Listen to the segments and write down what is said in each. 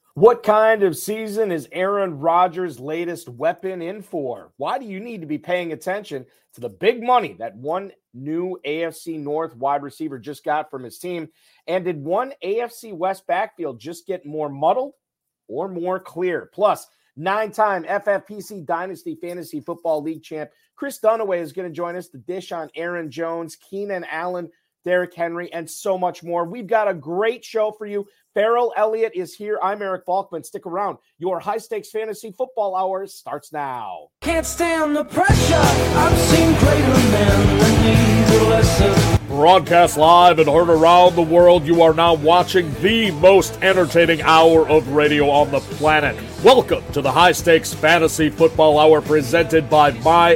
What kind of season is Aaron Rodgers' latest weapon in for? Why do you need to be paying attention to the big money that one new AFC North wide receiver just got from his team? And did one AFC West backfield just get more muddled or more clear? Plus, 9-time FFPC Dynasty Fantasy Football League champ Chris Dunaway is going to join us to dish on Aaron Jones, Keenan Allen, Derrick Henry, and so much more. We've got a great show for you. Farrell Elliott is here. I'm Eric Balkman. Stick around. Your high-stakes fantasy football hour starts now. Can't stand the pressure. I've seen greater men than need a lesson. Broadcast live and heard around the world, you are now watching the most entertaining hour of radio on the planet. Welcome to the High Stakes Fantasy Football Hour presented by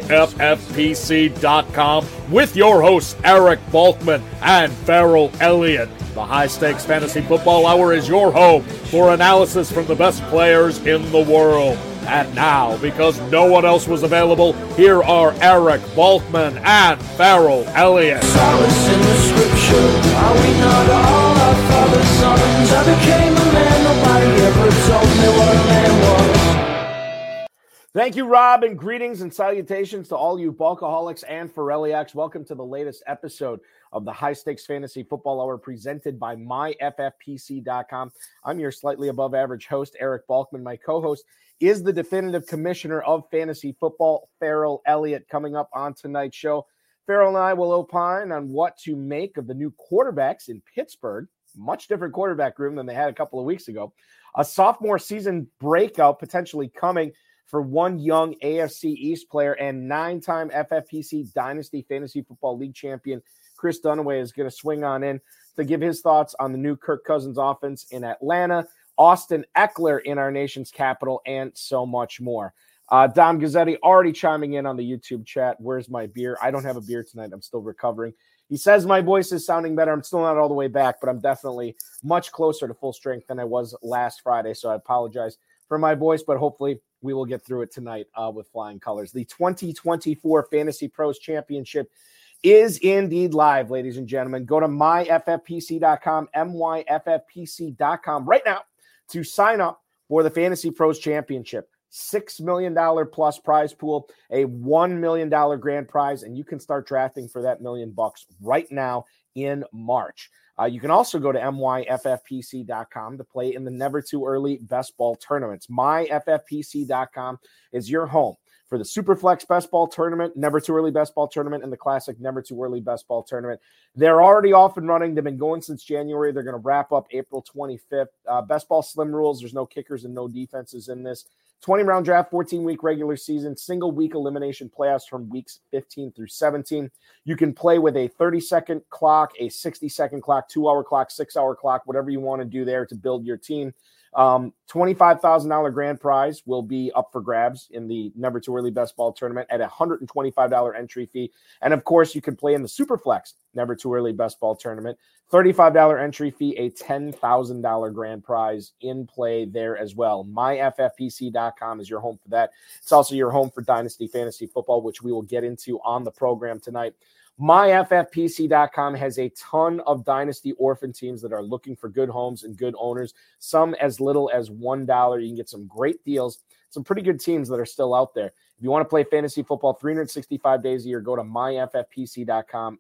MyFFPC.com with your hosts Eric Balkman and Farrell Elliott. The High Stakes Fantasy Football Hour is your home for analysis from the best players in the world. And now, because no one else was available, here are Eric Balkman and Farrell Elliott. Solace in the scripture. Are we not all our father's sons? I became a man. Nobody ever told me what a man was. Thank you, Rob, and greetings and salutations to all you Bulkaholics and Farelliacs. Welcome to the latest episode of the High Stakes Fantasy Football Hour presented by MyFFPC.com. I'm your slightly above average host, Eric Balkman. My co-host is the definitive commissioner of fantasy football, Farrell Elliott, coming up on tonight's show. Farrell and I will opine on what to make of the new quarterbacks in Pittsburgh. Much different quarterback room than they had a couple of weeks ago. A sophomore season breakout potentially coming for one young AFC East player, and 9-time FFPC Dynasty Fantasy Football League champion Chris Dunaway is going to swing on in to give his thoughts on the new Kirk Cousins offense in Atlanta, Austin Eckler in our nation's capital, and so much more. Dom Gazzetti already chiming in on the YouTube chat. Where's my beer? I don't have a beer tonight. I'm still recovering. He says my voice is sounding better. I'm still not all the way back, but I'm definitely much closer to full strength than I was last Friday, so I apologize for my voice, but hopefully we will get through it tonight with flying colors. The 2024 Fantasy Pros Championship is indeed live, ladies and gentlemen. Go to myffpc.com, myffpc.com right now to sign up for the Fantasy Pros Championship. $6 million plus prize pool, a $1 million grand prize, and you can start drafting for that $1 million right now in March. You can also go to myffpc.com to play in the Never Too Early Best Ball tournaments. Myffpc.com is your home for the Superflex Best Ball Tournament, Never Too Early Best Ball Tournament, and the Classic Never Too Early Best Ball Tournament. They're already off and running. They've been going since January. They're going to wrap up April 25th. Best Ball Slim rules. There's no kickers and no defenses in this. 20-round draft, 14-week regular season, single-week elimination playoffs from weeks 15 through 17. You can play with a 30-second clock, a 60-second clock, 2-hour clock, 6-hour clock, whatever you want to do there to build your team. $25,000 grand prize will be up for grabs in the Never Too Early Best Ball Tournament at a $125 entry fee. And, of course, you can play in the Superflex Never Too Early Best Ball Tournament. $35 entry fee, a $10,000 grand prize in play there as well. MyFFPC.com is your home for that. It's also your home for Dynasty Fantasy Football, which we will get into on the program tonight. MyFFPC.com has a ton of Dynasty orphan teams that are looking for good homes and good owners, some as little as $1. You can get some great deals, some pretty good teams that are still out there. If you want to play fantasy football 365 days a year, go to myffpc.com,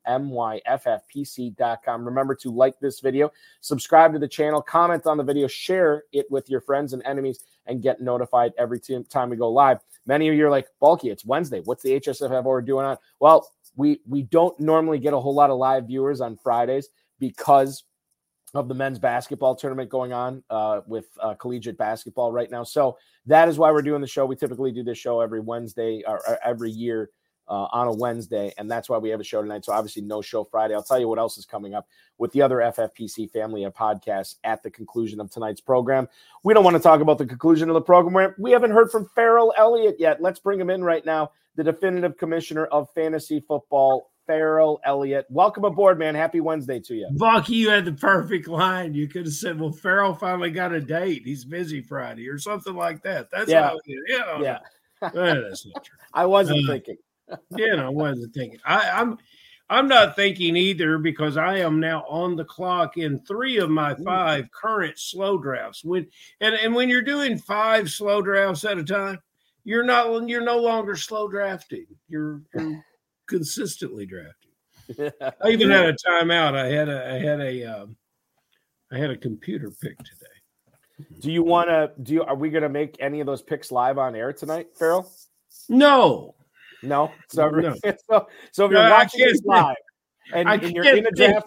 myffpc.com. Remember to like this video, subscribe to the channel, comment on the video, share it with your friends and enemies, and get notified every time we go live. Many of you are like, Bulky, it's Wednesday. What's the HSFF order doing on? Well, we don't normally get a whole lot of live viewers on Fridays because of the men's basketball tournament going on with collegiate basketball right now. So that is why we're doing the show. We typically do this show every Wednesday or every year on a Wednesday, and that's why we have a show tonight. So obviously no show Friday. I'll tell you what else is coming up with the other FFPC family of podcasts at the conclusion of tonight's program. We don't want to talk about the conclusion of the program. We haven't heard from Farrell Elliott yet. Let's bring him in right now, the definitive commissioner of fantasy football, Farrell Elliott. Welcome aboard, man. Happy Wednesday to you. Bucky, you had the perfect line. You could have said, well, Farrell finally got a date. He's busy Friday or something like that. That's how it is. Yeah. That's not true. I wasn't thinking. I wasn't thinking. I'm I'm not thinking either, because I am now on the clock in 3 of my 5 current slow drafts. When you're doing 5 slow drafts at a time, you're no longer slow drafting. You're consistently drafting. I even had a timeout. I had a computer pick today. Are we going to make any of those picks live on air tonight, Farrell? No. No. So No. So if you're watching this live and you're in a draft,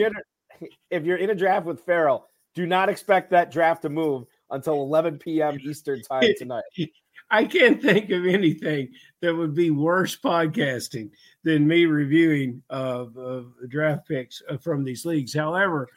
if you're in a draft with Farrell, do not expect that draft to move until 11 p.m. Eastern time tonight. I can't think of anything that would be worse podcasting than me reviewing draft picks from these leagues. However,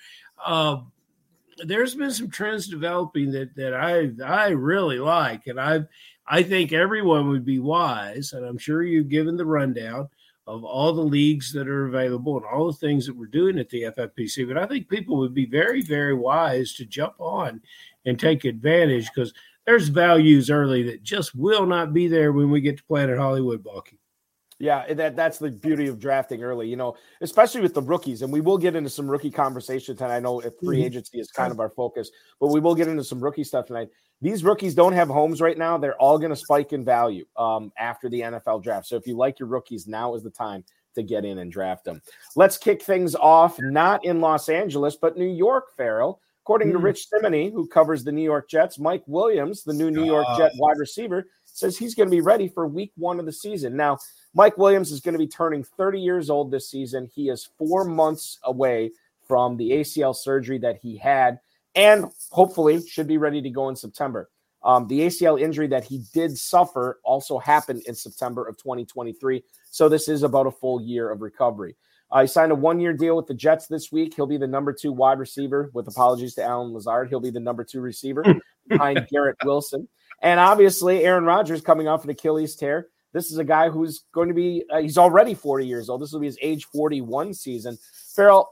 there's been some trends developing that I really like, and I think everyone would be wise, and I'm sure you've given the rundown of all the leagues that are available and all the things that we're doing at the FFPC, but I think people would be very, very wise to jump on and take advantage, because there's values early that just will not be there when we get to Planet Hollywood, Balky. Yeah, that's the beauty of drafting early, especially with the rookies. And we will get into some rookie conversation tonight. I know free agency is kind of our focus, but we will get into some rookie stuff tonight. These rookies don't have homes right now. They're all going to spike in value after the NFL draft. So if you like your rookies, now is the time to get in and draft them. Let's kick things off, not in Los Angeles, but New York, Farrell. According to Rich Simony, who covers the New York Jets, Mike Williams, the new New York Jet wide receiver, says he's going to be ready for week 1 of the season. Now, Mike Williams is going to be turning 30 years old this season. He is 4 months away from the ACL surgery that he had, and hopefully should be ready to go in September. The ACL injury that he did suffer also happened in September of 2023, so this is about a full year of recovery. He signed a 1-year deal with the Jets this week. He'll be the number 2 wide receiver, with apologies to Alan Lazard. He'll be the number 2 receiver behind Garrett Wilson. And obviously, Aaron Rodgers coming off an Achilles tear. This is a guy who's going to be he's already 40 years old. This will be his age 41 season. Farrell,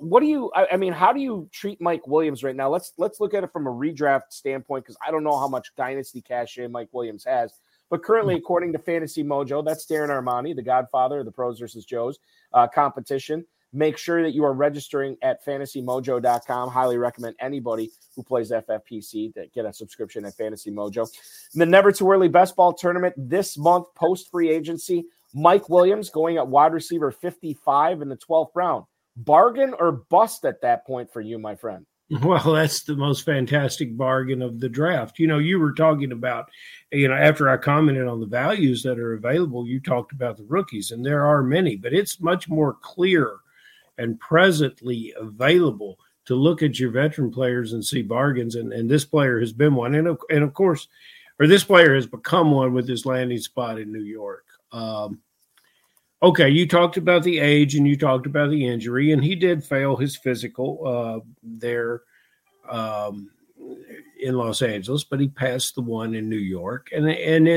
how do you treat Mike Williams right now? Let's look at it from a redraft standpoint, because I don't know how much dynasty cachet Mike Williams has. But currently, according to Fantasy Mojo, that's Darren Armani, the godfather of the Pros versus Joes competition. Make sure that you are registering at fantasymojo.com. Highly recommend anybody who plays FFPC to get a subscription at Fantasy Mojo. The Never Too Early Best Ball Tournament this month, post free agency. Mike Williams going at wide receiver 55 in the 12th round. Bargain or bust at that point for you, my friend? Well, that's the most fantastic bargain of the draft. You were talking about, after I commented on the values that are available, you talked about the rookies, and there are many, but it's much more clear and presently available to look at your veteran players and see bargains. And this player has been one. And of course, this player has become one with his landing spot in New York. Okay, you talked about the age and you talked about the injury, and he did fail his physical there in Los Angeles, but he passed the one in New York. And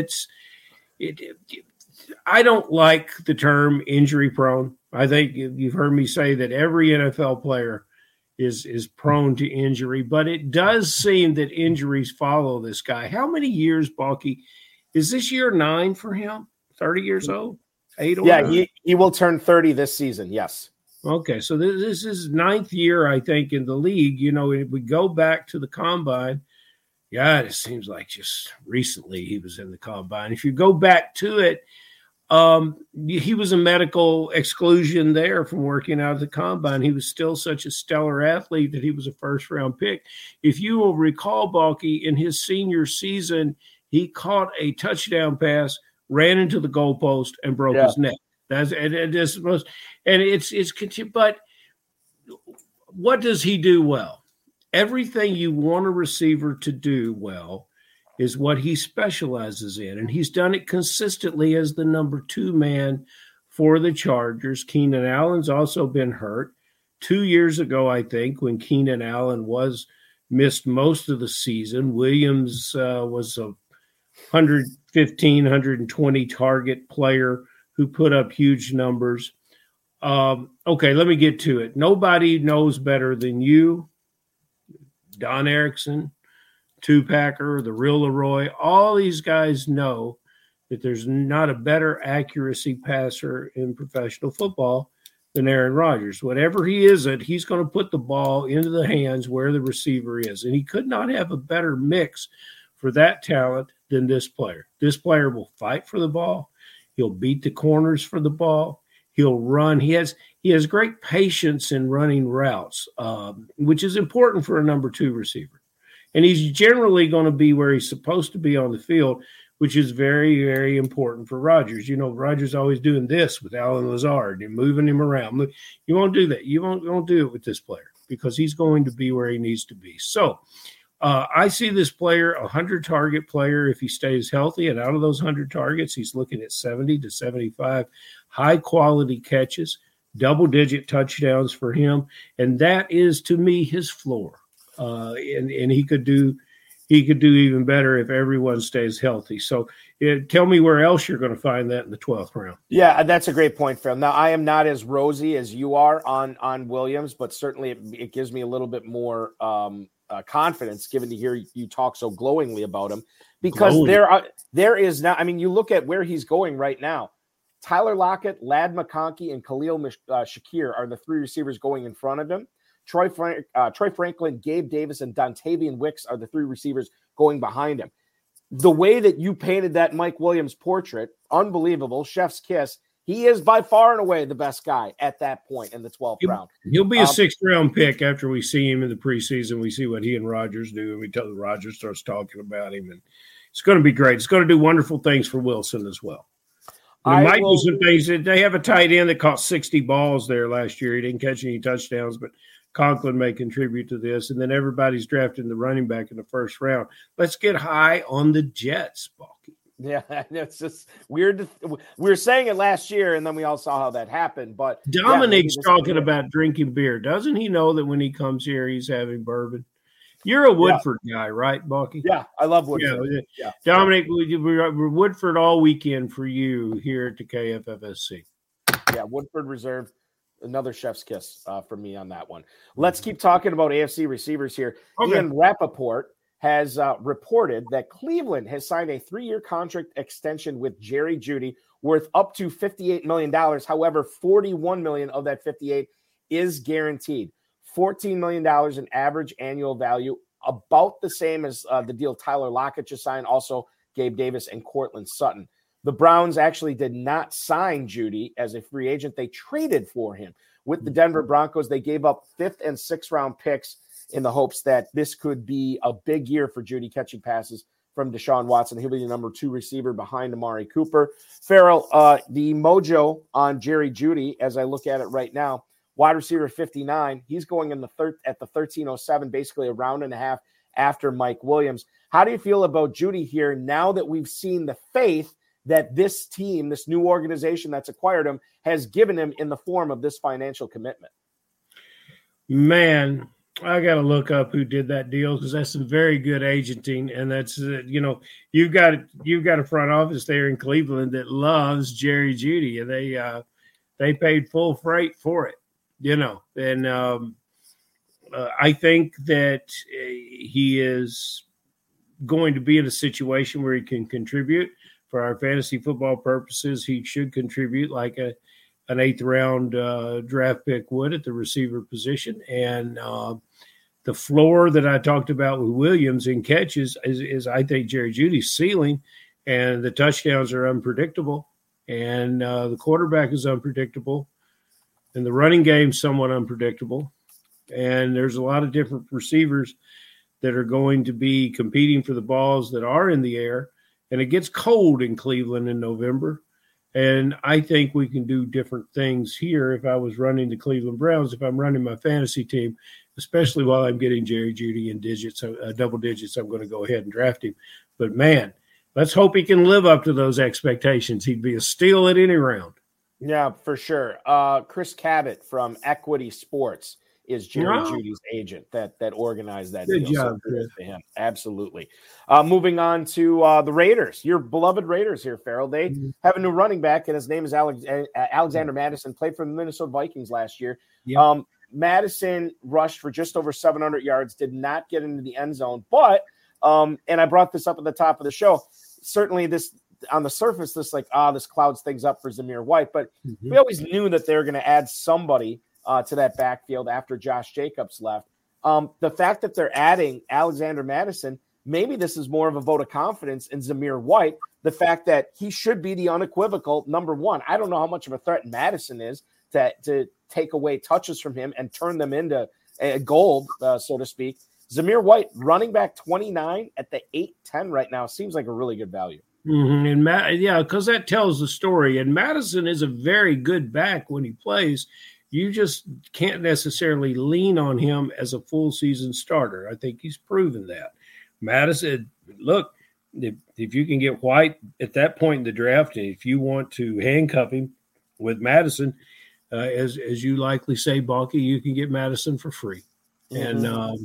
I don't like the term injury prone. I think you've heard me say that every NFL player is prone to injury, but it does seem that injuries follow this guy. How many years, Balky? Is this year 9 for him? 30 years old? 8 or 9? Yeah, he will turn 30 this season, yes. Okay, so this is 9th year, I think, in the league. If we go back to the combine, God, it seems like just recently he was in the combine. If you go back to it, he was a medical exclusion there from working out of the combine. He was still such a stellar athlete that he was a first-round pick. If you will recall, Balky, in his senior season, he caught a touchdown pass, ran into the goalpost, and broke his neck. But what does he do well? Everything you want a receiver to do well is what he specializes in, and he's done it consistently as the number 2 man for the Chargers. Keenan Allen's also been hurt. 2 years ago, I think, when Keenan Allen missed most of the season, Williams was a 115, 120 target player who put up huge numbers. Okay, let me get to it. Nobody knows better than you, Don Erickson, Two-Packer, the real Leroy. All these guys know that there's not a better accuracy passer in professional football than Aaron Rodgers. Whatever he isn't, he's going to put the ball into the hands where the receiver is. And he could not have a better mix for that talent than this player. This player will fight for the ball. He'll beat the corners for the ball. He'll run. He has great patience in running routes, which is important for a number 2 receiver. And he's generally going to be where he's supposed to be on the field, which is very, very important for Rodgers. You know, Rodgers always doing this with Allen Lazard and moving him around. You won't do that. You won't do it with this player because he's going to be where he needs to be. So I see this player, a 100-target player, if he stays healthy. And out of those 100 targets, he's looking at 70 to 75 high-quality catches, double-digit touchdowns for him. And that is, to me, his floor. And he could do even better if everyone stays healthy. So tell me where else you're going to find that in the 12th round. Yeah, that's a great point, Phil. Now, I am not as rosy as you are on Williams, but certainly it gives me a little bit more confidence given to hear you talk so glowingly about him, because there is now, I mean, you look at where he's going right now. Tyler Lockett, Ladd McConkey, and Khalil Shakir are the 3 receivers going in front of him. Troy Franklin, Gabe Davis, and Dontavian Wicks are the 3 receivers going behind him. The way that you painted that Mike Williams portrait, unbelievable, chef's kiss. He is by far and away the best guy at that point in the 12th round. He'll be a 6th-round pick after we see him in the preseason. We see what he and Rodgers do, and we tell Rodgers starts talking about him. And it's going to be great. It's going to do wonderful things for Wilson as well. There might be some things. They have a tight end that caught 60 balls there last year. He didn't catch any touchdowns, but Conklin may contribute to this. And then everybody's drafting the running back in the 1st round. Let's get high on the Jets, Balky. Yeah, it's just weird. We were saying it last year, and then we all saw how that happened. But Dominic's talking about drinking beer. Doesn't he know that when he comes here, he's having bourbon? You're a Woodford guy, right, Balky? Yeah, I love Woodford. Yeah. Dominic, we're Woodford all weekend for you here at the KFFSC. Yeah, Woodford Reserve. Another chef's kiss for me on that one. Let's keep talking about AFC receivers here. Okay. Ian Rappaport has reported that Cleveland has signed a 3-year contract extension with Jerry Jeudy worth up to $58 million. However, $41 million of that $58 is guaranteed. $14 million in average annual value, about the same as the deal Tyler Lockett just signed, also Gabe Davis and Courtland Sutton. The Browns actually did not sign Jeudy as a free agent. They traded for him. With the Denver Broncos, they gave up 5th and 6th round picks in the hopes that this could be a big year for Jeudy, catching passes from Deshaun Watson. He'll be the number 2 receiver behind Amari Cooper. Farrell, the mojo on Jerry Jeudy, as I look at it right now, wide receiver 59. He's going in the at the 1307, basically a round and a half after Mike Williams. How do you feel about Jeudy here now that we've seen the faith that this team, this new organization that's acquired him, has given him in the form of this financial commitment? Man, I got to look up who did that deal, because that's some very good agenting. And that's, you've got a front office there in Cleveland that loves Jerry Jeudy, and they paid full freight for it, and I think that he is going to be in a situation where he can contribute. For our fantasy football purposes, he should contribute like an 8th round draft pick would at the receiver position. And the floor that I talked about with Williams in catches is I think Jerry Jeudy's ceiling, and the touchdowns are unpredictable, and the quarterback is unpredictable, and the running game's somewhat unpredictable. And there's a lot of different receivers that are going to be competing for the balls that are in the air. And it gets cold in Cleveland in November. And I think we can do different things here if I was running the Cleveland Browns, if I'm running my fantasy team, especially while I'm getting Jerry Jeudy in double digits, I'm going to go ahead and draft him. But, man, let's hope he can live up to those expectations. He'd be a steal at any round. Yeah, for sure. Chris Cabot from Equity Sports is Jerry Jeudy's agent that organized that Good deal. Job, so Chris. To him. Absolutely. Moving on to the Raiders, your beloved Raiders here, Farrell. They have a new running back, and his name is Alexander Madison, played for the Minnesota Vikings last year. Yep. Madison rushed for just over 700 yards, did not get into the end zone. But, and I brought this up at the top of the show, certainly this on the surface, this clouds things up for Zamir White, but we always knew that they were going to add somebody to that backfield after Josh Jacobs left. The fact that they're adding Alexander Mattison, maybe this is more of a vote of confidence in Zamir White. The fact that he should be the unequivocal number one. I don't know how much of a threat Mattison is to take away touches from him and turn them into gold, so to speak. Zamir White, running back 29 at the 8-10 right now, seems like a really good value. And because that tells the story. And Mattison is a very good back when he plays. You just can't necessarily lean on him as a full season starter. I think he's proven that. Mattison, look, if you can get White at that point in the draft, and if you want to handcuff him with Mattison, as you likely say, Balky, you can get Mattison for free. And,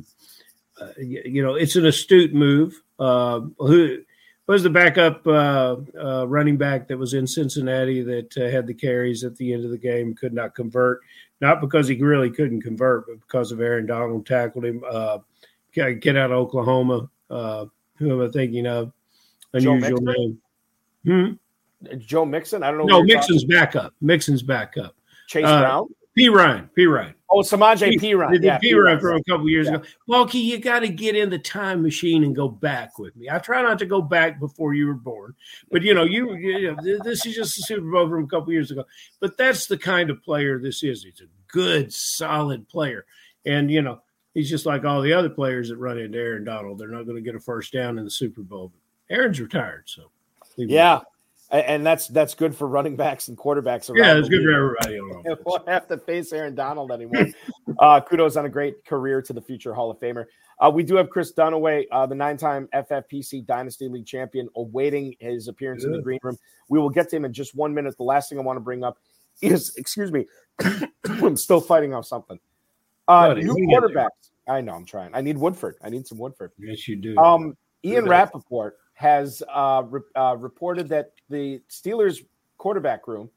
it's an astute move. Who was the backup running back that was in Cincinnati that had the carries at the end of the game, could not convert, not because he really couldn't convert, but because of Aaron Donald tackled him. Get out of Oklahoma. Who am I thinking of? Unusual name. Joe Mixon? I don't know. No, Mixon's backup. Chase Brown? P. Ryan. Oh, Samaje Perine. Yeah, Perine from a couple years ago. Balky, you got to get in the time machine and go back with me. I try not to go back before you were born, but this is just a Super Bowl from a couple years ago. But that's the kind of player this is. He's a good, solid player, and he's just like all the other players that run into Aaron Donald. They're not going to get a first down in the Super Bowl. But Aaron's retired, so yeah. And that's good for running backs and quarterbacks. Yeah, it's good for everybody. We won't have to face Aaron Donald anymore. Kudos on a great career to the future Hall of Famer. We do have Chris Dunaway, the 9-time FFPC Dynasty League champion, awaiting his appearance in the green room. We will get to him in just 1 minute. The last thing I want to bring up is, excuse me, I'm still fighting off something. New quarterbacks. I know, I'm trying. I need Woodford. I need some Woodford. Yes, you do. Ian Rappaport has reported that the Steelers quarterback room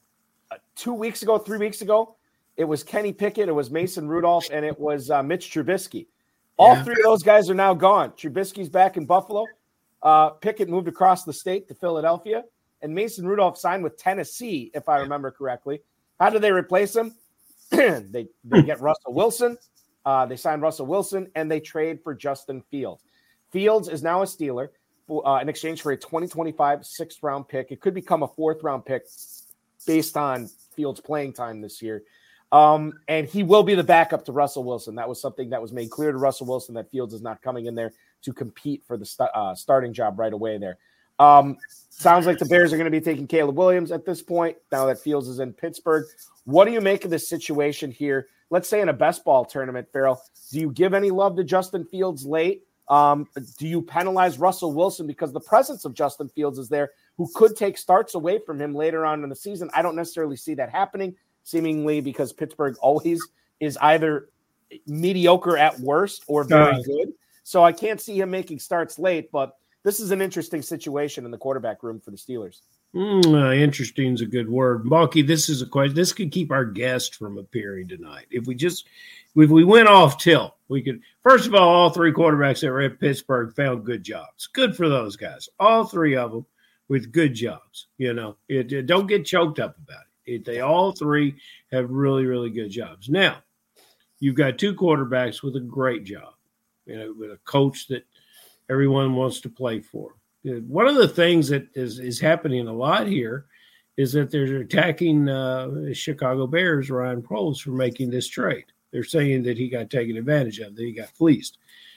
3 weeks ago, it was Kenny Pickett, it was Mason Rudolph, and it was Mitch Trubisky. All three of those guys are now gone. Trubisky's back in Buffalo. Pickett moved across the state to Philadelphia, and Mason Rudolph signed with Tennessee, if I remember correctly. How did they replace him? They get Russell Wilson. They signed Russell Wilson, and they trade for Justin Fields. Fields is now a Steeler. In exchange for a 2025 sixth-round pick. It could become a fourth-round pick based on Fields' playing time this year. And he will be the backup to Russell Wilson. That was something that was made clear to Russell Wilson, that Fields is not coming in there to compete for the starting job right away there. Sounds like the Bears are going to be taking Caleb Williams at this point, now that Fields is in Pittsburgh. What do you make of this situation here? Let's say in a best ball tournament, Farrell, do you give any love to Justin Fields late? Do you penalize Russell Wilson because the presence of Justin Fields is there, who could take starts away from him later on in the season? I don't necessarily see that happening, seemingly because Pittsburgh always is either mediocre at worst or very good. So I can't see him making starts late, but this is an interesting situation in the quarterback room for the Steelers. Interesting is a good word. Balky, this is a question. This could keep our guest from appearing tonight. If we went off tilt, we could. First of all three quarterbacks that were at Pittsburgh found good jobs. Good for those guys. All three of them with good jobs. Don't get choked up about it. They all three have really, really good jobs. Now, you've got two quarterbacks with a great job, with a coach that everyone wants to play for. One of the things that is happening a lot here is that they're attacking Chicago Bears, Ryan Poles, for making this trade. They're saying that he got taken advantage of, that he got fleeced.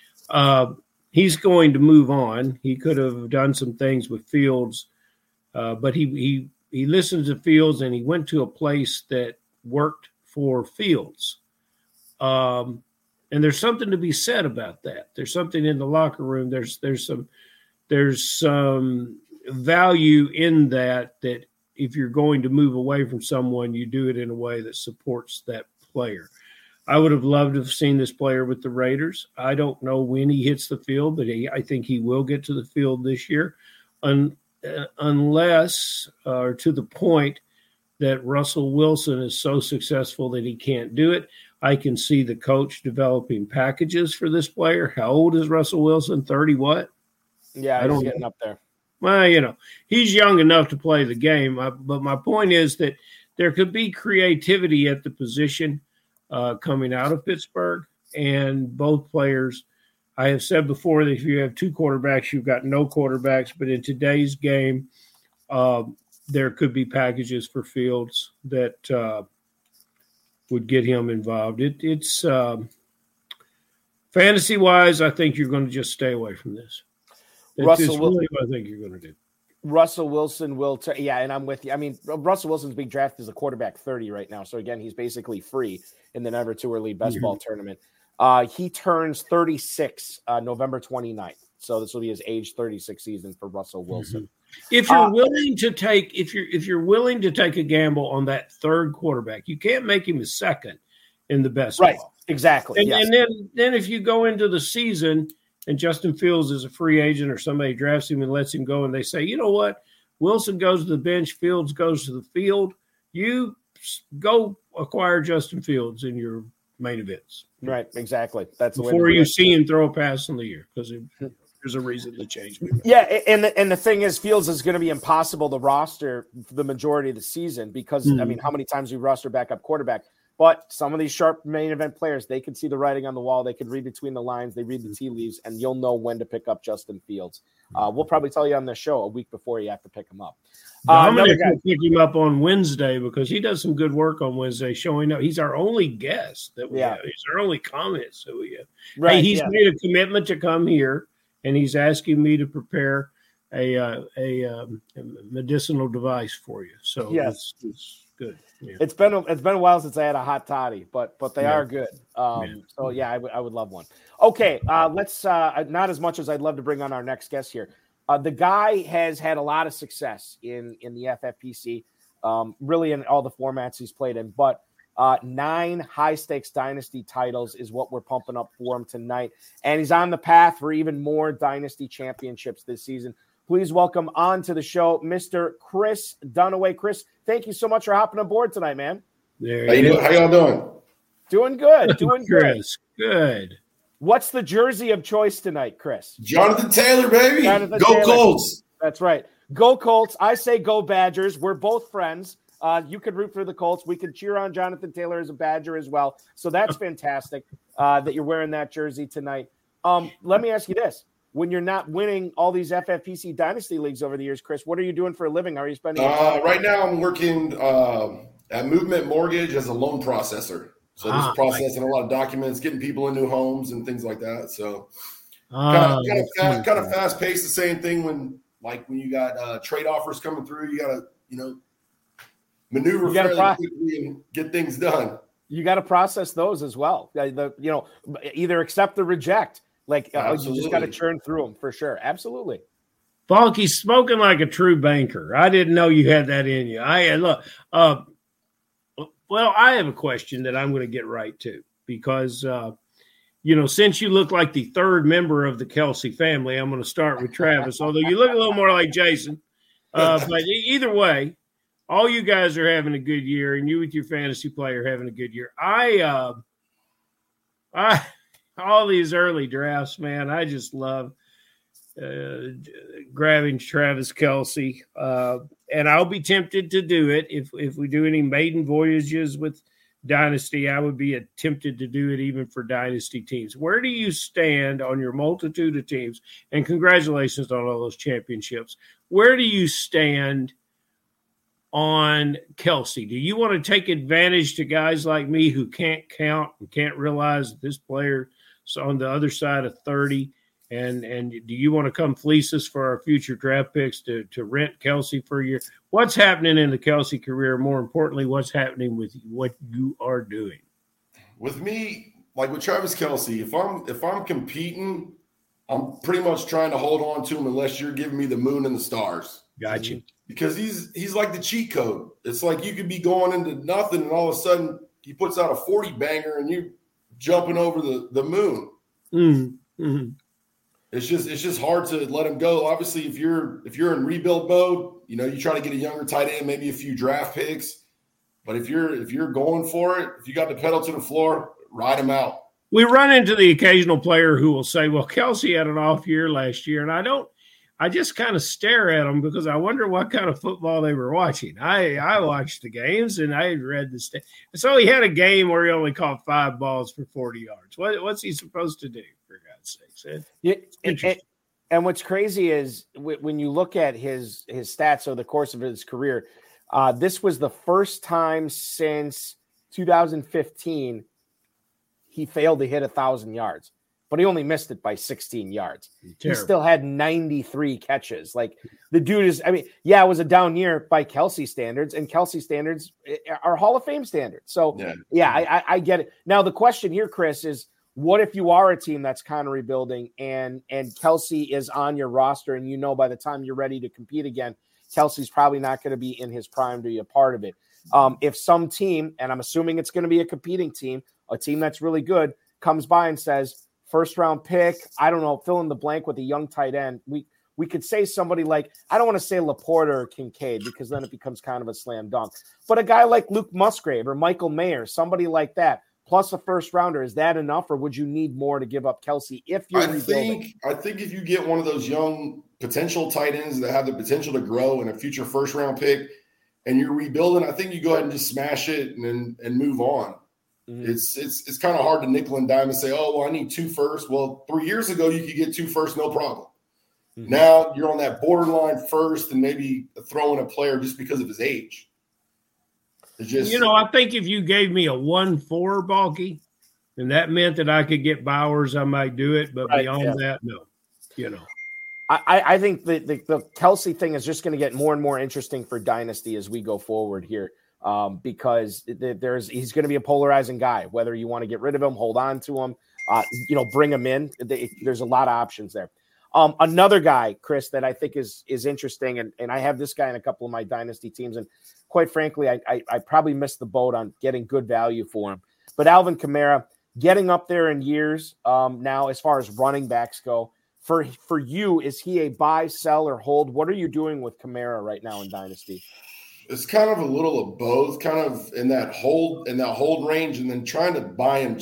He's going to move on. He could have done some things with Fields, but he listened to Fields and he went to a place that worked for Fields. And there's something to be said about that. There's something in the locker room. There's some value in that if you're going to move away from someone, you do it in a way that supports that player. I would have loved to have seen this player with the Raiders. I don't know when he hits the field, but I think he will get to the field this year, unless or to the point that Russell Wilson is so successful that he can't do it. I can see the coach developing packages for this player. How old is Russell Wilson? 30 what? Yeah, he's getting up there. Well, he's young enough to play the game. But my point is that there could be creativity at the position coming out of Pittsburgh, and both players. I have said before that if you have two quarterbacks, you've got no quarterbacks. But in today's game, there could be packages for Fields that would get him involved. It's fantasy-wise, I think you're going to just stay away from this. That's really what I think you're going to do. Russell Wilson will – and I'm with you. I mean, Russell Wilson's being drafted as a quarterback 30 right now. So, again, he's basically free in the Never Too Early Best Ball Tournament. He turns 36 November 29th. So this will be his age 36 season for Russell Wilson. If you're willing to take if you're willing to take a gamble on that third quarterback, you can't make him a second in the best right. ball. Exactly. And, yes. and then if you go into the season and Justin Fields is a free agent or somebody drafts him and lets him go and they say, you know what, Wilson goes to the bench, Fields goes to the field, you go acquire Justin Fields in your main events. Right, exactly. That's before you see him throw a pass in the year because there's a reason to change it. Yeah, and the thing is, Fields is going to be impossible to roster for the majority of the season because, I mean, how many times you roster backup quarterback? But some of these sharp main event players, they can see the writing on the wall. They can read between the lines. They read the tea leaves, and you'll know when to pick up Justin Fields. We'll probably tell you on the show a week before you have to pick him up. Dominic will pick him up on Wednesday because he does some good work on Wednesday, showing up. He's our only guest that we have. He's our only comments that we have. Right, hey, he's made a commitment to come here, and he's asking me to prepare a medicinal device for you. So it's good. Yeah. It's been a while since I had a hot toddy, but they are good. So I would love one. Okay, let's not as much as I'd love to bring on our next guest here. The guy has had a lot of success in the FFPC, really in all the formats he's played in, but 9 high-stakes dynasty titles is what we're pumping up for him tonight, and he's on the path for even more dynasty championships this season. Please welcome on to the show, Mr. Chris Dunaway. Chris, thank you so much for hopping aboard tonight, man. How y'all doing? Doing good. Doing Chris, good. What's the jersey of choice tonight, Chris? Jonathan Taylor, baby. Go Taylor. Colts. That's right. Go Colts. I say go Badgers. We're both friends. You could root for the Colts. We could cheer on Jonathan Taylor as a Badger as well. So that's fantastic that you're wearing that jersey tonight. Let me ask you this. When you're not winning all these FFPC dynasty leagues over the years, Chris, what are you doing for a living? How are you spending your time? Right now I'm working at Movement Mortgage as a loan processor. So just processing a lot of documents, getting people in new homes and things like that. So kind of fast paced. The same thing when you got trade offers coming through, you got to, maneuver fairly quickly and get things done. You got to process those as well. Either accept or reject. You just got to churn through them for sure. Absolutely. Falky's spoken like a true banker. I didn't know you had that in you. I have a question that I'm going to get right to because, since you look like the third member of the Kelsey family, I'm going to start with Travis, although you look a little more like Jason. But either way, all you guys are having a good year, and you with your fantasy player having a good year. All these early drafts, man, I just love grabbing Travis Kelce. And I'll be tempted to do it. If we do any maiden voyages with Dynasty, I would be tempted to do it even for Dynasty teams. Where do you stand on your multitude of teams? And congratulations on all those championships. Where do you stand on Kelce? Do you want to take advantage to guys like me who can't count and can't realize that this player is on the other side of 30? And do you want to come fleece us for our future draft picks to rent Kelce for a year? What's happening in the Kelce career? More importantly, what's happening with what you are doing? With me, like with Travis Kelce, if I'm competing, I'm pretty much trying to hold on to him unless you're giving me the moon and the stars. Gotcha. Because he's like the cheat code. It's like you could be going into nothing and all of a sudden he puts out a 40 banger and you jumping over the moon. Mm-hmm. It's just hard to let him go. Obviously, if you're in rebuild mode, you try to get a younger tight end, maybe a few draft picks. But if you're going for it, if you got the pedal to the floor, ride him out. We run into the occasional player who will say, "Well, Kelce had an off year last year," and I just kind of stare at them because I wonder what kind of football they were watching. I watched the games and I read the stat. So he had a game where he only caught 5 balls for 40 yards. What's he supposed to do, for God's sakes? And what's crazy is when you look at his stats over the course of his career, this was the first time since 2015 he failed to hit 1,000 yards. But he only missed it by 16 yards. Terrible. He still had 93 catches. Like, the dude is, I mean, yeah, it was a down year by Kelce standards, and Kelce standards are Hall of Fame standards. So, I get it. Now, the question here, Chris, is what if you are a team that's kind of rebuilding and Kelce is on your roster and you know by the time you're ready to compete again, Kelce's probably not going to be in his prime to be a part of it. If some team, and I'm assuming it's going to be a competing team, a team that's really good, comes by and says, first round pick, I don't know, fill in the blank with a young tight end. We could say somebody like, I don't want to say Laporta or Kincaid because then it becomes kind of a slam dunk. But a guy like Luke Musgrave or Michael Mayer, somebody like that, plus a first rounder, is that enough, or would you need more to give up Kelce if you're rebuilding? I think if you get one of those young potential tight ends that have the potential to grow in a future first round pick and you're rebuilding, I think you go ahead and just smash it and move on. Mm-hmm. It's kind of hard to nickel and dime and say, oh, well, I need 2 firsts. Well, 3 years ago, you could get 2 firsts, no problem. Mm-hmm. Now you're on that borderline first and maybe throwing a player just because of his age. It's just, I think if you gave me a 1-4 bulky, and that meant that I could get Bowers, I might do it. But beyond that, no. I think the Kelce thing is just going to get more and more interesting for Dynasty as we go forward here. Because he's going to be a polarizing guy, whether you want to get rid of him, hold on to him, bring him in. There's a lot of options there. Another guy, Chris, that I think is interesting, and I have this guy in a couple of my dynasty teams, and quite frankly, I probably missed the boat on getting good value for him. But Alvin Kamara, getting up there in years now as far as running backs go, for you, is he a buy, sell, or hold? What are you doing with Kamara right now in dynasty? It's kind of a little of both, kind of in that hold range, and then trying to buy him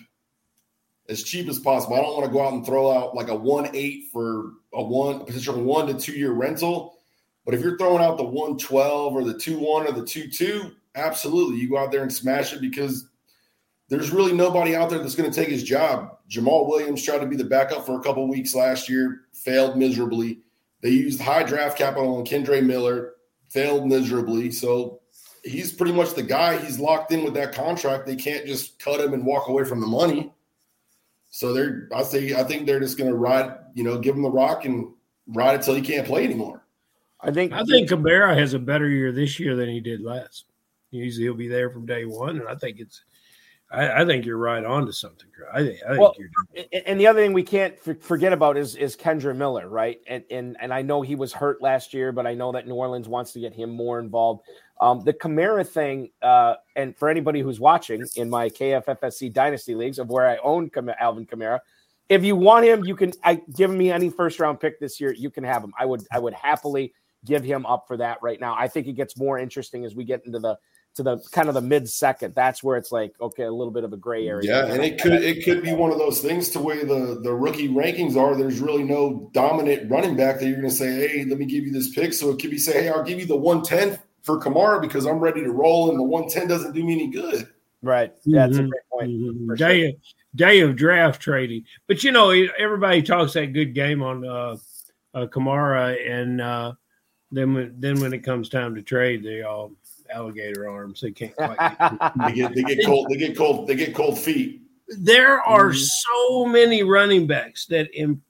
as cheap as possible. I don't want to go out and throw out like a 1.8 for a potential 1 to 2 year rental. But if you're throwing out the 1.12 or the 2.1 or the 2.2, absolutely, you go out there and smash it because there's really nobody out there that's going to take his job. Jamal Williams tried to be the backup for a couple of weeks last year, failed miserably. They used high draft capital on Kendre Miller, failed miserably. So he's pretty much the guy. He's locked in with that contract. They can't just cut him and walk away from the money. So I think they're just going to ride, give him the rock and ride it till he can't play anymore. I think Kamara has a better year this year than he did last. He'll be there from day one, and I think you're right on to something. I think you're doing. And the other thing we can't forget about is Kendre Miller, right? And I know he was hurt last year, but I know that New Orleans wants to get him more involved. The Kamara thing, and for anybody who's watching in my KFFSC Dynasty leagues of where I own Alvin Kamara, if you want him, give me any first round pick this year, you can have him. I would happily give him up for that right now. I think it gets more interesting as we get into the kind of the mid-second. That's where it's like, okay, a little bit of a gray area. Yeah, and it could be one of those things to where the rookie rankings are. There's really no dominant running back that you're going to say, hey, let me give you this pick. So it could be say, hey, I'll give you the 110 for Kamara because I'm ready to roll, and the 110 doesn't do me any good. Right. Yeah, that's a great point. Mm-hmm. Day of draft trading. But, everybody talks that good game on Kamara, and then when it comes time to trade, they all – alligator arms. They can't quite they get cold feet. There are so many running backs that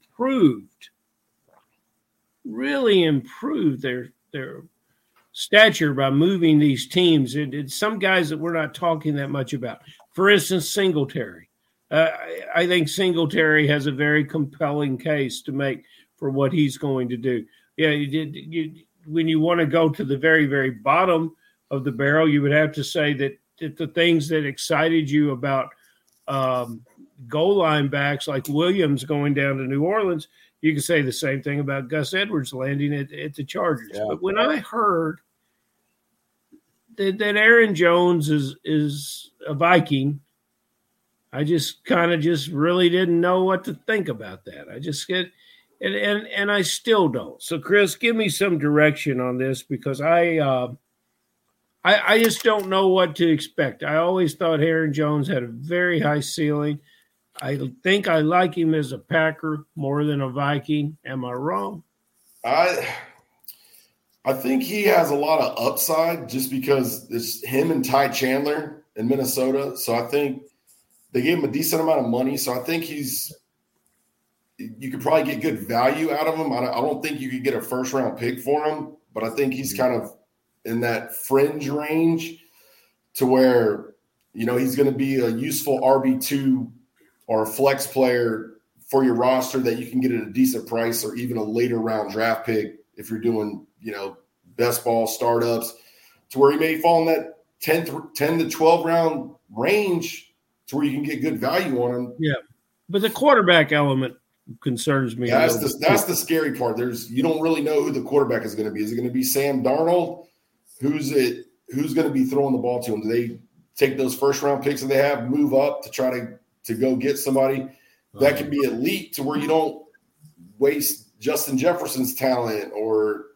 really improved their stature by moving these teams. It's some guys that we're not talking that much about. For instance, Singletary. I think Singletary has a very compelling case to make for what he's going to do. Yeah, when you want to go to the very, very bottom of the barrel, you would have to say that the things that excited you about goal line backs like Williams going down to New Orleans, you can say the same thing about Gus Edwards landing at the Chargers. Yeah. But when I heard that Aaron Jones is a Viking, I just really didn't know what to think about that. I just get And I still don't. So, Chris, give me some direction on this because I just don't know what to expect. I always thought Aaron Jones had a very high ceiling. I think I like him as a Packer more than a Viking. Am I wrong? I think he has a lot of upside just because it's him and Ty Chandler in Minnesota. So I think they gave him a decent amount of money. So I think you could probably get good value out of him. I don't think you could get a first-round pick for him, but I think he's kind of in that fringe range to where, he's going to be a useful RB2 or a flex player for your roster that you can get at a decent price or even a later round draft pick if you're doing, best ball startups to where he may fall in that 10 to 12 round range to where you can get good value on him. Yeah. But the quarterback element concerns me. Yeah, that's the scary part. You don't really know who the quarterback is going to be. Is it going to be Sam Darnold? Who's going to be throwing the ball to him? Do they take those first round picks that they have, move up to try to go get somebody that can be elite to where you don't waste Justin Jefferson's talent or,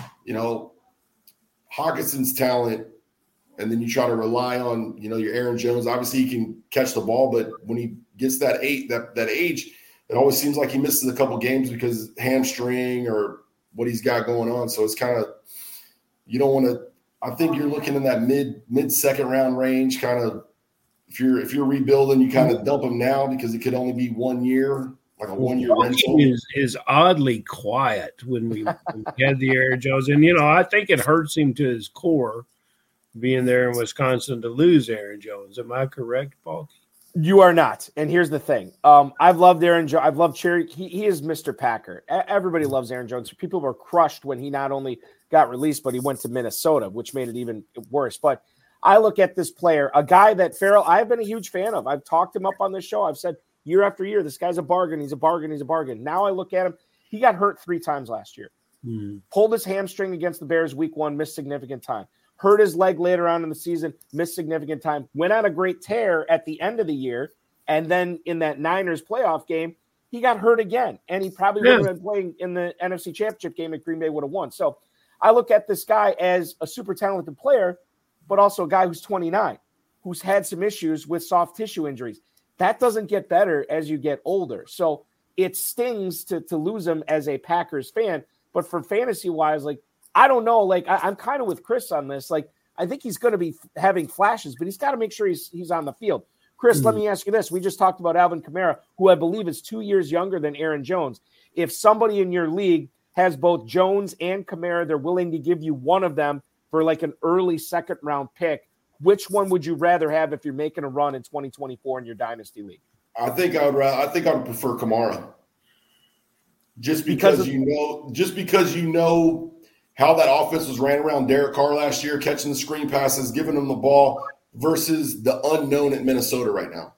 Hawkinson's talent, and then you try to rely on, your Aaron Jones. Obviously, he can catch the ball, but when he gets that age, it always seems like he misses a couple games because hamstring or what he's got going on. So it's kind of you don't want to. I think you're looking in that mid second round range, kind of. If you're rebuilding, you kind of dump him now because it could only be 1 year, like a 1 year rental. Is oddly quiet when we had the Aaron Jones, and I think it hurts him to his core being there in Wisconsin to lose Aaron Jones. Am I correct, Paul? You are not. And here's the thing. I've loved Aaron Jones. I've loved Cherry. He is Mr. Packer. Everybody loves Aaron Jones. People were crushed when he not only got released, but he went to Minnesota, which made it even worse. But I look at this player, a guy that Farrell, I've been a huge fan of. I've talked him up on this show. I've said year after year, this guy's a bargain. He's a bargain. He's a bargain. Now I look at him. He got hurt 3 times last year. Pulled his hamstring against the Bears week 1, missed significant time. Hurt his leg later on in the season, missed significant time. Went on a great tear at the end of the year. And then in that Niners playoff game, he got hurt again. And he probably would have been playing in the NFC Championship game if Green Bay would have won. So I look at this guy as a super talented player, but also a guy who's 29, who's had some issues with soft tissue injuries. That doesn't get better as you get older. So it stings to lose him as a Packers fan. But for fantasy-wise, I don't know. I'm kind of with Chris on this. I think he's going to be having flashes, but he's got to make sure he's on the field. Chris, let me ask you this. We just talked about Alvin Kamara, who I believe is 2 years younger than Aaron Jones. If somebody in your league has both Jones and Kamara, they're willing to give you one of them for an early second-round pick, which one would you rather have if you're making a run in 2024 in your dynasty league? I think I would prefer Kamara. Just because you know how that offense was ran around Derek Carr last year, catching the screen passes, giving him the ball versus the unknown at Minnesota right now.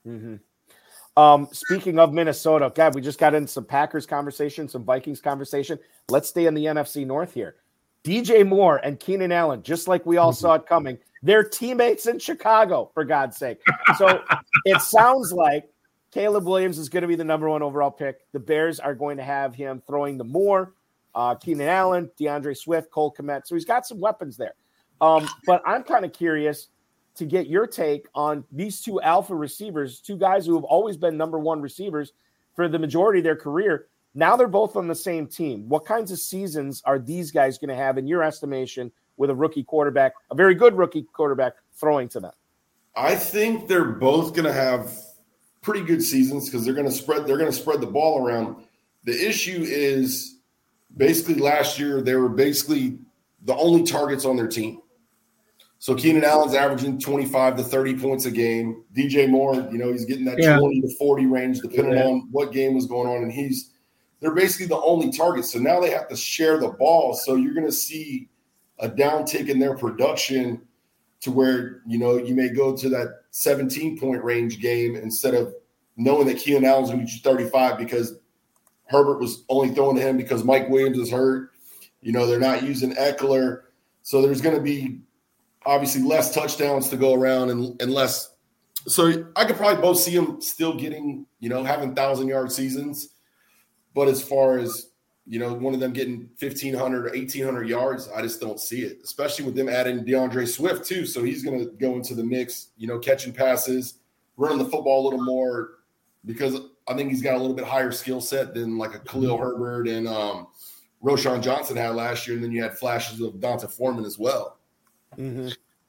Mm-hmm. Speaking of Minnesota, God, we just got into some Packers conversation, some Vikings conversation. Let's stay in the NFC North here. DJ Moore and Keenan Allen, just like we all saw it coming, they're teammates in Chicago, for God's sake. So it sounds like Caleb Williams is going to be the number 1 overall pick. The Bears are going to have him throwing to Moore, Keenan Allen, DeAndre Swift, Cole Kmet. So he's got some weapons there. But I'm kind of curious to get your take on these 2 alpha receivers, 2 guys who have always been number 1 receivers for the majority of their career. Now they're both on the same team. What kinds of seasons are these guys going to have in your estimation with a rookie quarterback, a very good rookie quarterback, throwing to them? I think they're both going to have pretty good seasons because they're going to spread the ball around. The issue is basically last year they were basically the only targets on their team. So Keenan Allen's averaging 25 to 30 points a game. DJ Moore, he's getting that 20 to 40 range depending on what game was going on, and they're basically the only targets. So now they have to share the ball. So you're going to see a downtick in their production to where, you may go to that 17-point range game instead of knowing that Keenan Allen's going to get you 35 because Herbert was only throwing to him because Mike Williams is hurt. They're not using Eckler. So there's going to be obviously less touchdowns to go around and less. So I could probably both see them still getting, having 1,000-yard seasons. But as far as, one of them getting 1,500 or 1,800 yards, I just don't see it, especially with them adding DeAndre Swift too. So he's going to go into the mix, catching passes, running the football a little more, because I think he's got a little bit higher skill set than like a Khalil Herbert and Roschon Johnson had last year. And then you had flashes of Donta Foreman as well. Mm-hmm.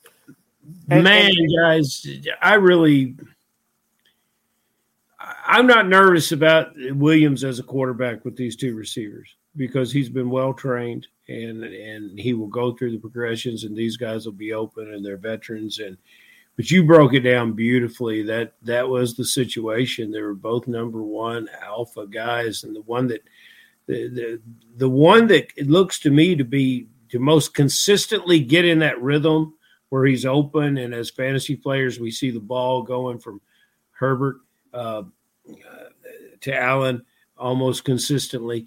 Guys, I'm not nervous about Williams as a quarterback with these two receivers because he's been well trained and he will go through the progressions and these guys will be open and they're veterans. But you broke it down beautifully. That was the situation. They were both number one alpha guys, and the one that it looks to me to be to most consistently get in that rhythm where he's open, and as fantasy players, we see the ball going from Herbert to Allen almost consistently.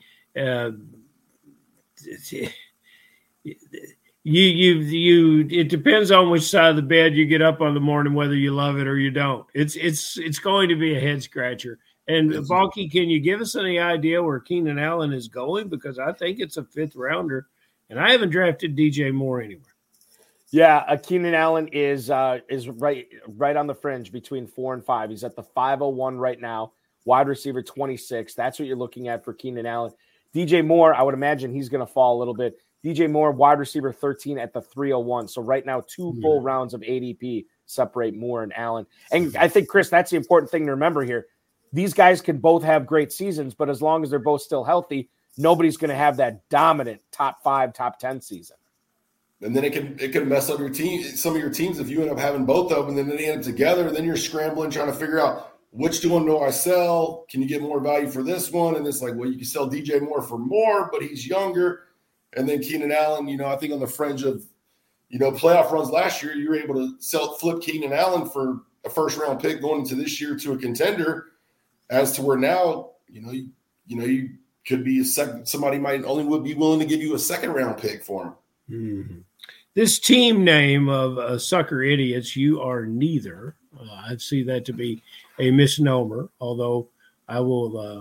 It depends on which side of the bed you get up on the morning, whether you love it or you don't. It's going to be a head scratcher. And Balky, can you give us any idea where Keenan Allen is going? Because I think it's a 5th rounder, and I haven't drafted DJ Moore anywhere. Yeah, Keenan Allen is right on the fringe between 4 and 5. He's at the 501 right now, wide receiver 26. That's what you're looking at for Keenan Allen. DJ Moore, I would imagine he's going to fall a little bit. DJ Moore, wide receiver 13 at the 301. So right now, 2 full rounds of ADP separate Moore and Allen. And I think, Chris, that's the important thing to remember here. These guys can both have great seasons, but as long as they're both still healthy, nobody's going to have that dominant top 5, top 10 season. And then it can mess up your team, some of your teams if you end up having both of them, and then they end up together. Then you're scrambling, trying to figure out which one do I sell? Can you get more value for this one? And it's like, well, you can sell DJ Moore for more, but he's younger. And then Keenan Allen, I think on the fringe of, playoff runs last year, you were able to flip Keenan Allen for a 1st-round pick going into this year to a contender. As to where now, you could be somebody might only would be willing to give you a 2nd-round pick for him. Mm-hmm. This team name of sucker idiots, you are neither. I see that to be a misnomer, although I will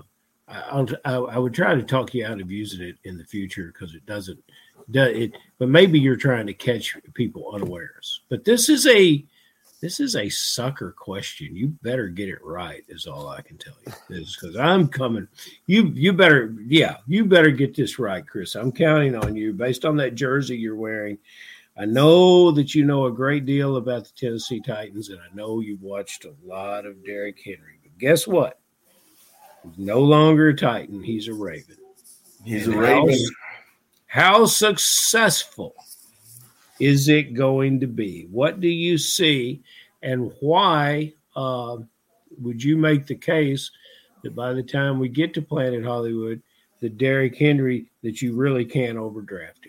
I would try to talk you out of using it in the future because it doesn't. But maybe you're trying to catch people unawares. But this is a sucker question. You better get it right. Is all I can tell you. Because I'm coming. You better get this right, Chris. I'm counting on you based on that jersey you're wearing. I know that you know a great deal about the Tennessee Titans, and I know you've watched a lot of Derrick Henry. But guess what? He's no longer a Titan. He's a Raven. He's a Raven. How successful is it going to be? What do you see, and why would you make the case that by the time we get to Planet Hollywood, the Derrick Henry, that you really can't overdraft him?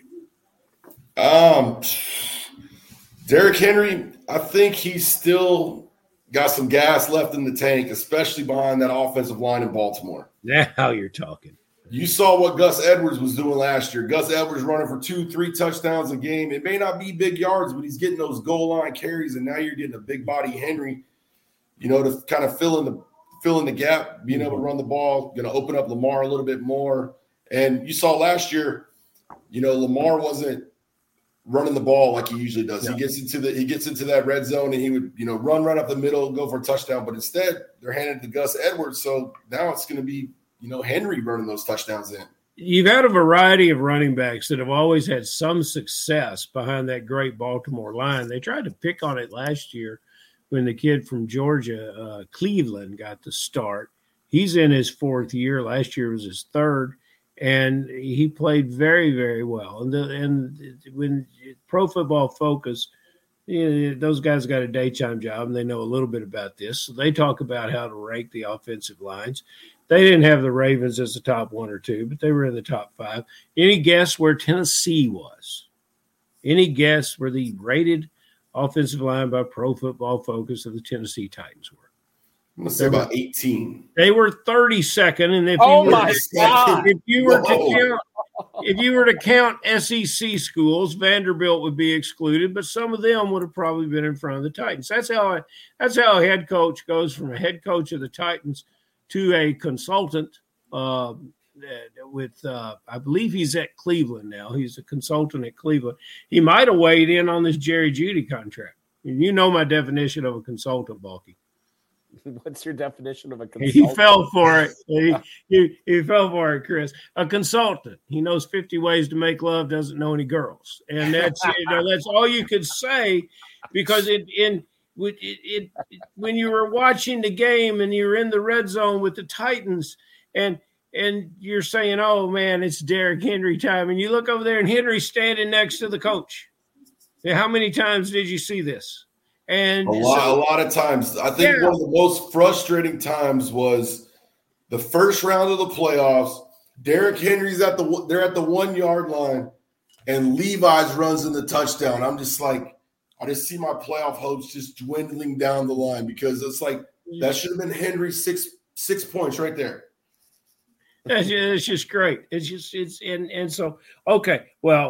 Derrick Henry, I think he's still got some gas left in the tank, especially behind that offensive line in Baltimore. Now you're talking. You saw what Gus Edwards was doing last year. Gus Edwards running for 2-3 touchdowns a game. It may not be big yards, but he's getting those goal line carries, and now you're getting a big body Henry, to kind of fill in the gap, being able to run the ball, going to open up Lamar a little bit more. And you saw last year, Lamar wasn't running the ball like he usually does. Yeah. He gets into that red zone and he would, run right up the middle, go for a touchdown. But instead, they're handed to Gus Edwards. So now it's going to be, Henry running those touchdowns in. You've had a variety of running backs that have always had some success behind that great Baltimore line. They tried to pick on it last year when the kid from Georgia, Cleveland, got the start. He's in his 4th year. Last year was his 3rd. And he played very, very well. And when Pro Football Focus, those guys got a daytime job and they know a little bit about this. So they talk about how to rank the offensive lines. They didn't have the Ravens as the top 1 or 2, but they were in the top 5. Any guess where Tennessee was? Any guess where the rated offensive line by Pro Football Focus of the Tennessee Titans were? I'm going to say about 18. They were 32nd, and if you were to count SEC schools, Vanderbilt would be excluded, but some of them would have probably been in front of the Titans. That's how a head coach goes from a head coach of the Titans to a consultant I believe he's at Cleveland now. He's a consultant at Cleveland. He might have weighed in on this Jerry Jeudy contract. You know my definition of a consultant, Balky. What's your definition of a consultant? He fell for it. He fell for it, Chris. A consultant. He knows 50 ways to make love, doesn't know any girls. And that's that's all you could say, because when you were watching the game and you were in the red zone with the Titans and you're saying, oh, man, it's Derrick Henry time. And you look over there and Henry's standing next to the coach. How many times did you see this? And a lot of times. I think one of the most frustrating times was the first round of the playoffs. Derrick Henry's they're at the 1 yard line, and Levi's runs in the touchdown. I'm just like, I just see my playoff hopes just dwindling down the line, because it's like that should have been Henry's six points right there. It's just great. So okay. Well,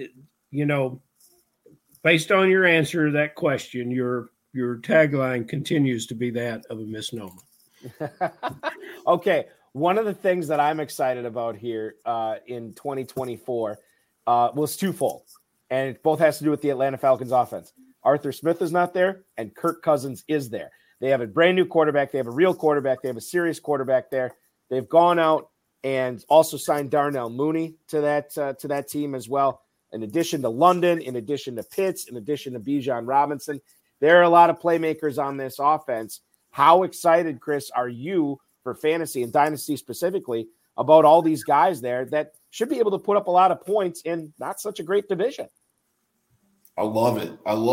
based on your answer to that question, your tagline continues to be that of a misnomer. Okay. One of the things that I'm excited about here in 2024 was twofold, and it both has to do with the Atlanta Falcons offense. Arthur Smith is not there, and Kirk Cousins is there. They have a brand new quarterback. They have a real quarterback. They have a serious quarterback there. They've gone out and also signed Darnell Mooney to that team as well. In addition to London, in addition to Pitts, in addition to Bijan Robinson, there are a lot of playmakers on this offense. How excited, Chris, are you for fantasy and dynasty specifically about all these guys there that should be able to put up a lot of points in not such a great division? I love it.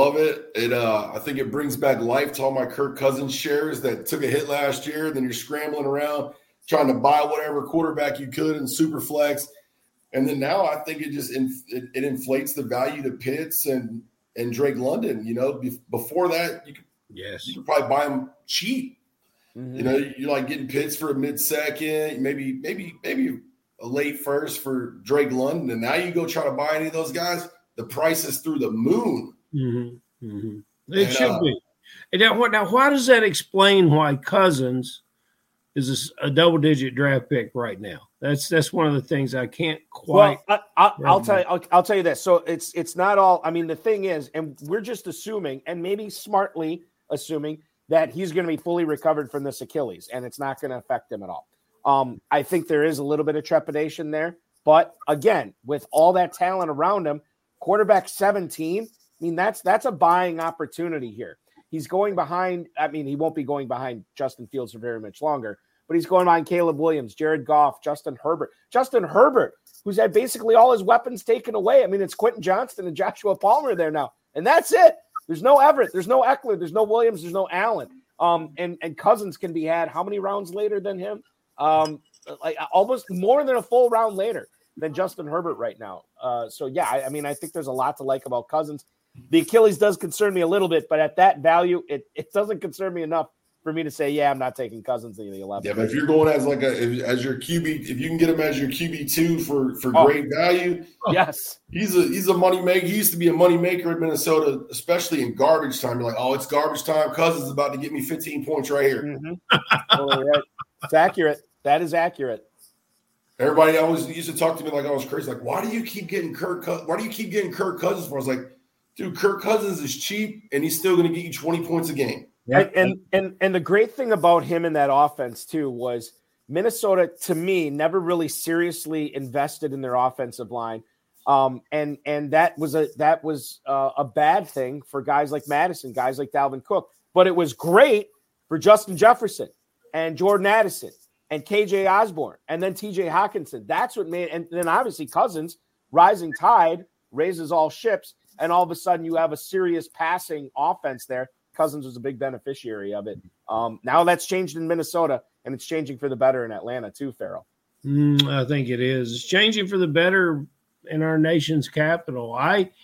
I think it brings back life to all my Kirk Cousins shares that took a hit last year. Then you're scrambling around trying to buy whatever quarterback you could in Superflex. And then now I think it inflates the value to Pitts and Drake London. Before that, you could probably buy them cheap. Mm-hmm. You're like getting Pitts for a mid-second, maybe a late first for Drake London. And now you go try to buy any of those guys, the price is through the moon. Mm-hmm. Mm-hmm. It should be. And now, why does that explain why Cousins is a double-digit draft pick right now? That's one of the things I can't quite. Well, I'll tell you this. So it's not all. I mean, the thing is, and we're just assuming, and maybe smartly assuming, that he's going to be fully recovered from this Achilles, and it's not going to affect him at all. I think there is a little bit of trepidation there, but again, with all that talent around him, quarterback 17. I mean, that's a buying opportunity here. He's going behind. I mean, he won't be going behind Justin Fields for very much longer. But he's going behind Caleb Williams, Jared Goff, Justin Herbert. Justin Herbert, who's had basically all his weapons taken away. I mean, it's Quentin Johnston and Joshua Palmer there now. And that's it. There's no Everett. There's no Eckler. There's no Williams. There's no Allen. And Cousins can be had how many rounds later than him? Like almost more than a full round later than Justin Herbert right now. So, yeah, I mean, I think there's a lot to like about Cousins. The Achilles does concern me a little bit, but at that value, it doesn't concern me enough for me to say, yeah, I'm not taking Cousins in the 11th. Yeah, but if you're going as as your QB, if you can get him as your QB2 for great value, yes, he's a money maker. He used to be a money maker in Minnesota, especially in garbage time. You're like, oh, it's garbage time. Cousins is about to get me 15 points right here. Mm-hmm. Totally right. It's accurate. That is accurate. Everybody always used to talk to me like I was crazy. Like, why do you keep getting Kirk Cousins for? I was like, dude, Kirk Cousins is cheap, and he's still going to get you 20 points a game. Yeah. And the great thing about him in that offense too was Minnesota, to me, never really seriously invested in their offensive line, and that was a bad thing for guys like Madison, guys like Dalvin Cook. But it was great for Justin Jefferson and Jordan Addison and KJ Osborne and then TJ Hawkinson. That's what made, and then obviously Cousins, rising tide raises all ships, and all of a sudden you have a serious passing offense there. Cousins was a big beneficiary of it. Now that's changed in Minnesota, and it's changing for the better in Atlanta too, Farrell. I think it is. It's changing for the better in our nation's capital.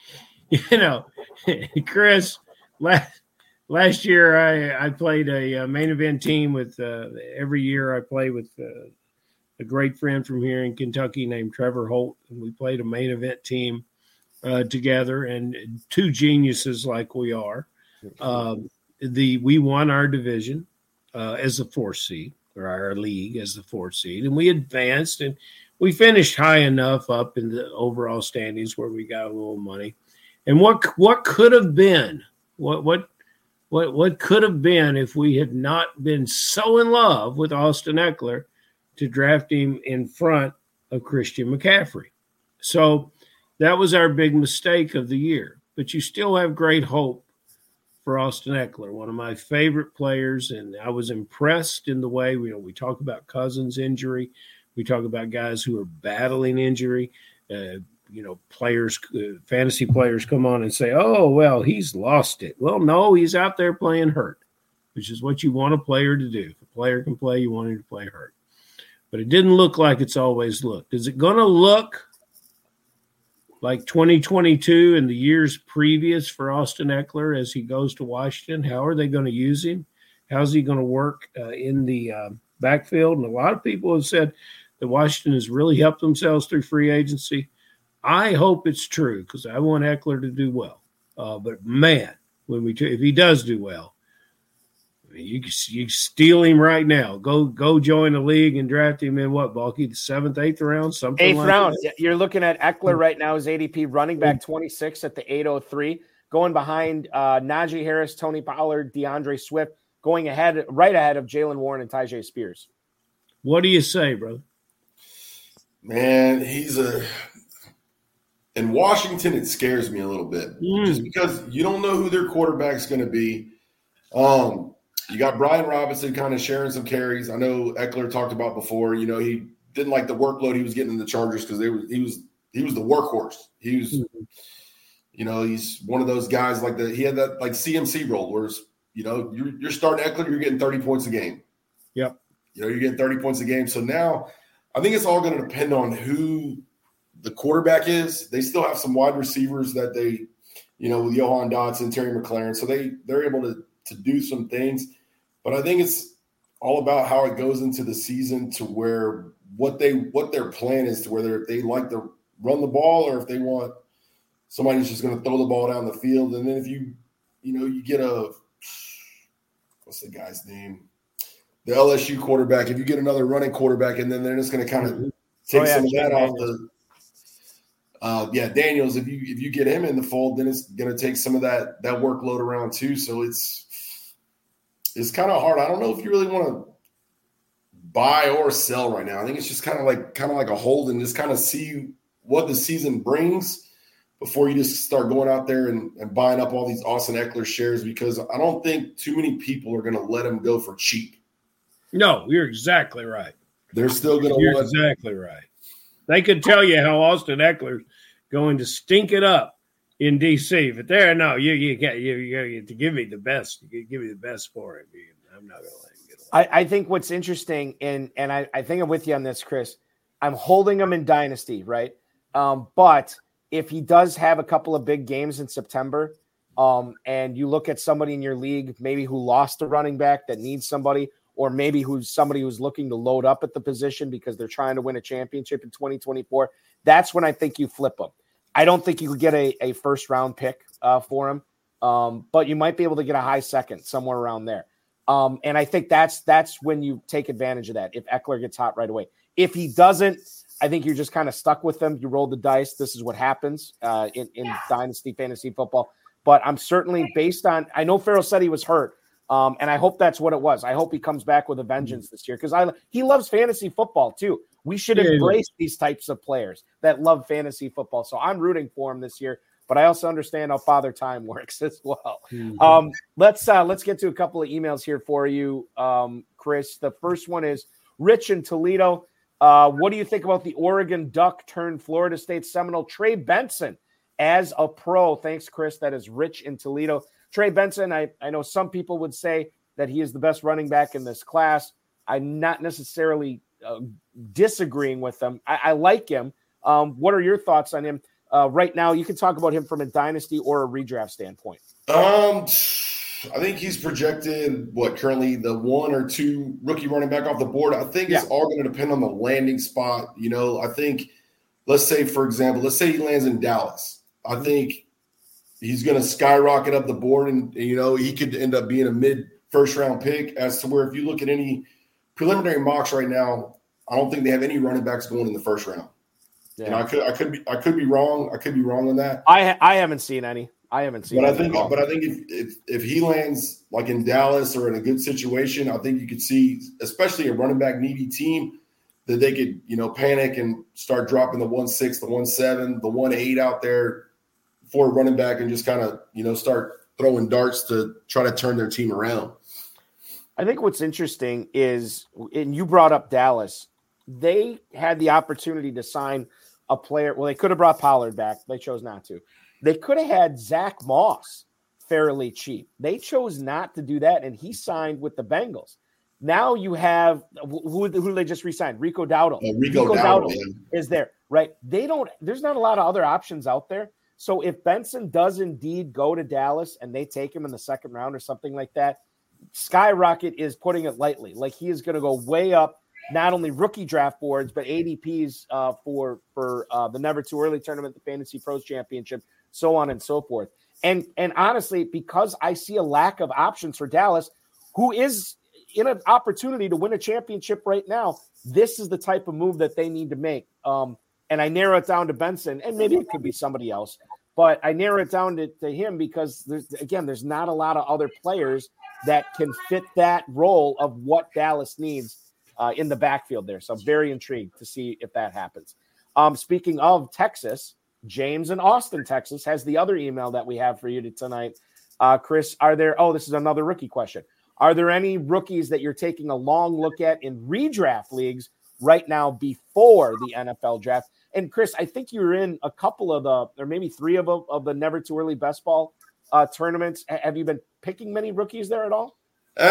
Chris, last year I played a main event team with every year I play with a great friend from here in Kentucky named Trevor Holt, and we played a main event team together, and two geniuses like we are. We won our division as a 4th seed, or our league as the 4th seed, and we advanced, and we finished high enough up in the overall standings where we got a little money. And what could have been? What could have been if we had not been so in love with Austin Ekeler to draft him in front of Christian McCaffrey? So that was our big mistake of the year. But you still have great hope for Austin Ekeler, one of my favorite players, and I was impressed in the way we talk about Cousins' injury. We talk about guys who are battling injury. Players, fantasy players come on and say, oh, well, he's lost it. Well, no, he's out there playing hurt, which is what you want a player to do. If a player can play, you want him to play hurt. But it didn't look like it's always looked. Is it going to look like 2022 and the years previous for Austin Ekeler as he goes to Washington? How are they going to use him? How's he going to work in the backfield? And a lot of people have said that Washington has really helped themselves through free agency. I hope it's true because I want Ekeler to do well. But, man, if he does do well, you steal him right now. Go join the league and draft him in what, Balky, the 7th, 8th round? Something 8th like round. That? You're looking at Ekeler right now as ADP running back 26 at the 803, going behind Najee Harris, Tony Pollard, DeAndre Swift, going right ahead of Jaylen Warren and Tyjae Spears. What do you say, brother? Man, in Washington, it scares me a little bit just because you don't know who their quarterback's going to be. You got Brian Robinson kind of sharing some carries. I know Ekeler talked about before, he didn't like the workload he was getting in the Chargers because he was the workhorse. He was, he's one of those guys he had that like CMC role where, you're starting Ekeler, you're getting 30 points a game. Yep. You're getting 30 points a game. So now I think it's all going to depend on who the quarterback is. They still have some wide receivers that they, with Johan Dotson, Terry McLaurin. So they're able to do some things. But I think it's all about how it goes into the season to where what their plan is, to whether they like to run the ball or if they want somebody who's just going to throw the ball down the field. And then if you get what's the guy's name? The LSU quarterback. If you get another running quarterback, and then they're just going to kind of take some of that off the Daniels. If you get him in the fold, then it's going to take some of that workload around too. So it's kind of hard. I don't know if you really want to buy or sell right now. I think it's just kind of like a hold and just kind of see what the season brings before you just start going out there and buying up all these Austin Ekeler shares, because I don't think too many people are going to let him go for cheap. No, you're exactly right. They're still going to You're exactly right. They could tell you how Austin Ekeler's going to stink it up in D.C., but you got to give me the best. You give me the best for it. I'm not going to let him get away. I think what's interesting, and I think I'm with you on this, Chris. I'm holding him in Dynasty, right? But if he does have a couple of big games in September, and you look at somebody in your league, maybe who lost a running back that needs somebody, or maybe somebody who's looking to load up at the position because they're trying to win a championship in 2024, that's when I think you flip him. I don't think you could get a first-round pick for him, but you might be able to get a high second, somewhere around there. And I think that's when you take advantage of that, if Ekeler gets hot right away. If he doesn't, I think you're just kind of stuck with them. You roll the dice. This is what happens in Dynasty Fantasy Football. But I'm certainly based on – I know Farrell said he was hurt, and I hope that's what it was. I hope he comes back with a vengeance this year because he loves fantasy football too. We should embrace these types of players that love fantasy football. So I'm rooting for him this year, but I also understand how Father Time works as well. Mm-hmm. Let's get to a couple of emails here for you, Chris. The first one is Rich in Toledo. What do you think about the Oregon Duck turned Florida State Seminole Trey Benson as a pro? Thanks, Chris. That is Rich in Toledo. Trey Benson, I know some people would say that he is the best running back in this class. I'm not necessarily disagreeing with them. I like him. What are your thoughts on him right now? You can talk about him from a dynasty or a redraft standpoint. I think he's projected currently the 1 or 2 rookie running back off the board. I think it's all going to depend on the landing spot. I think, let's say he lands in Dallas. I think he's going to skyrocket up the board, and he could end up being a mid first round pick. As to where if you look at any preliminary mocks right now, I don't think they have any running backs going in the first round. Yeah. And I could be wrong. I could be wrong on that. I haven't seen any. I think if he lands like in Dallas or in a good situation, I think you could see, especially a running back needy team, that they could, panic and start dropping the 1.6, the 1.7, the 1.8 out there for a running back and just kind of, start throwing darts to try to turn their team around. I think what's interesting is, and you brought up Dallas, they had the opportunity to sign a player. Well, they could have brought Pollard back. They chose not to. They could have had Zach Moss fairly cheap. They chose not to do that, and he signed with the Bengals. Now you have who they just re-signed? Rico Dowdle. Rico Dowdle is there, right? There's not a lot of other options out there. So if Benson does indeed go to Dallas and they take him in the second round or something like that, skyrocket is putting it lightly. Like, he is going to go way up, not only rookie draft boards, but ADPs for the Never Too Early tournament, the Fantasy Pros Championship, so on and so forth. And honestly, because I see a lack of options for Dallas, who is in an opportunity to win a championship right now, this is the type of move that they need to make. And I narrow it down to Benson, and maybe it could be somebody else, but I narrow it down to him because there's not a lot of other players that can fit that role of what Dallas needs in the backfield there. So I'm very intrigued to see if that happens. Speaking of Texas, James in Austin, Texas, has the other email that we have for you tonight. Chris, this is another rookie question. Are there any rookies that you're taking a long look at in redraft leagues right now before the NFL draft? And Chris, I think you were in a couple of or maybe three of the Never Too Early Best Ball tournaments. Have you been picking many rookies there at all?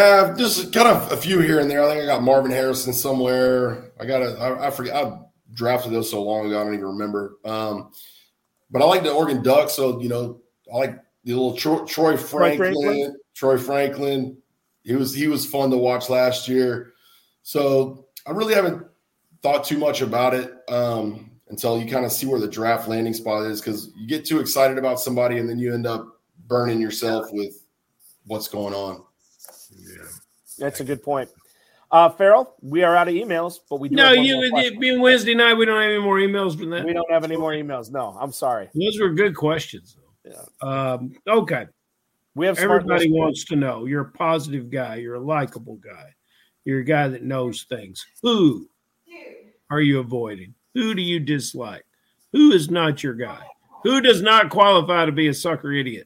Just kind of a few here and there. I think I got Marvin Harrison somewhere. I forget. I drafted those so long ago, I don't even remember. But I like the Oregon Ducks. So, I like the little Troy Franklin. Troy Franklin. He was fun to watch last year. So I really haven't thought too much about it until you kind of see where the draft landing spot is, because you get too excited about somebody and then you end up burning yourself with what's going on. Yeah, that's a good point. Farrell, we are out of emails, but we do. No, being Wednesday night, we don't have any more emails from that. We don't have any more emails. No, I'm sorry. Those were good questions, though. Yeah. Okay. We have everybody wants to know. You're a positive guy. You're a likable guy. You're a guy that knows things. Who are you avoiding? Who do you dislike? Who is not your guy? Who does not qualify to be a sucker idiot?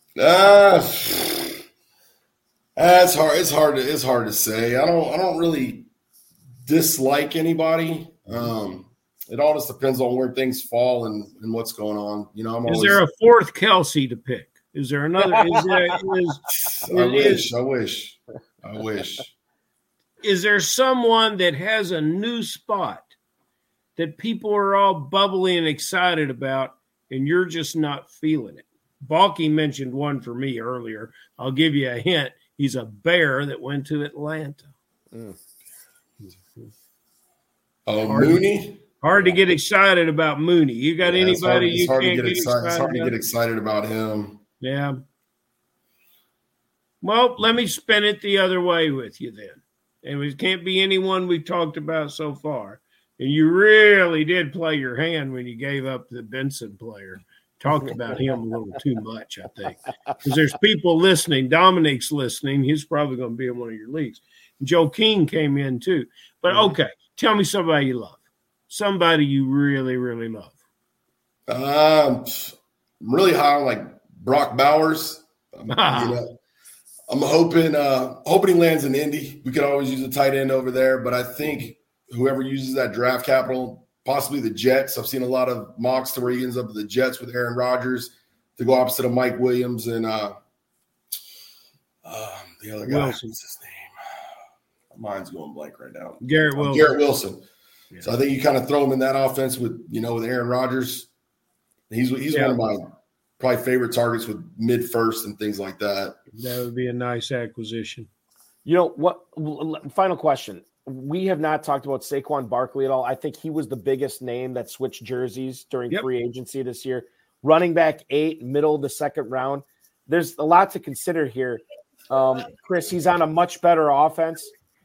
It's hard. It's hard to say. I don't really dislike anybody. It all just depends on where things fall and what's going on. Is there a fourth Kelsey to pick? Is there another? I wish. Is there someone that has a new spot that people are all bubbly and excited about, and you're just not feeling it? Balky mentioned one for me earlier. I'll give you a hint. He's a Bear that went to Atlanta. Mooney? Hard to get excited about Mooney. You got anybody you can't get excited about? It's hard to get excited about him. Yeah. Well, let me spin it the other way with you then. And it can't be anyone we've talked about so far. And you really did play your hand when you gave up the Benson player. Talked about him a little too much, I think. Because there's people listening. Dominic's listening. He's probably going to be in one of your leagues. Joe King came in too. But, okay, tell me somebody you love. Somebody you really, really love. I'm really high on, like, Brock Bowers. I'm hoping he lands in Indy. We could always use a tight end over there, but I think whoever uses that draft capital, possibly the Jets. I've seen a lot of mocks to where he ends up with the Jets with Aaron Rodgers to go opposite of Mike Williams and the other guy. Wilson. What's his name? My mind's going blank right now. Garrett Wilson. Garrett Wilson. Yeah. So I think you kind of throw him in that offense with Aaron Rodgers. He's one of my probably favorite targets with mid-first and things like that. That would be a nice acquisition. Final question. We have not talked about Saquon Barkley at all. I think he was the biggest name that switched jerseys during free agency this year. Running back 8, middle of the second round. There's a lot to consider here. Chris, he's on a much better offense.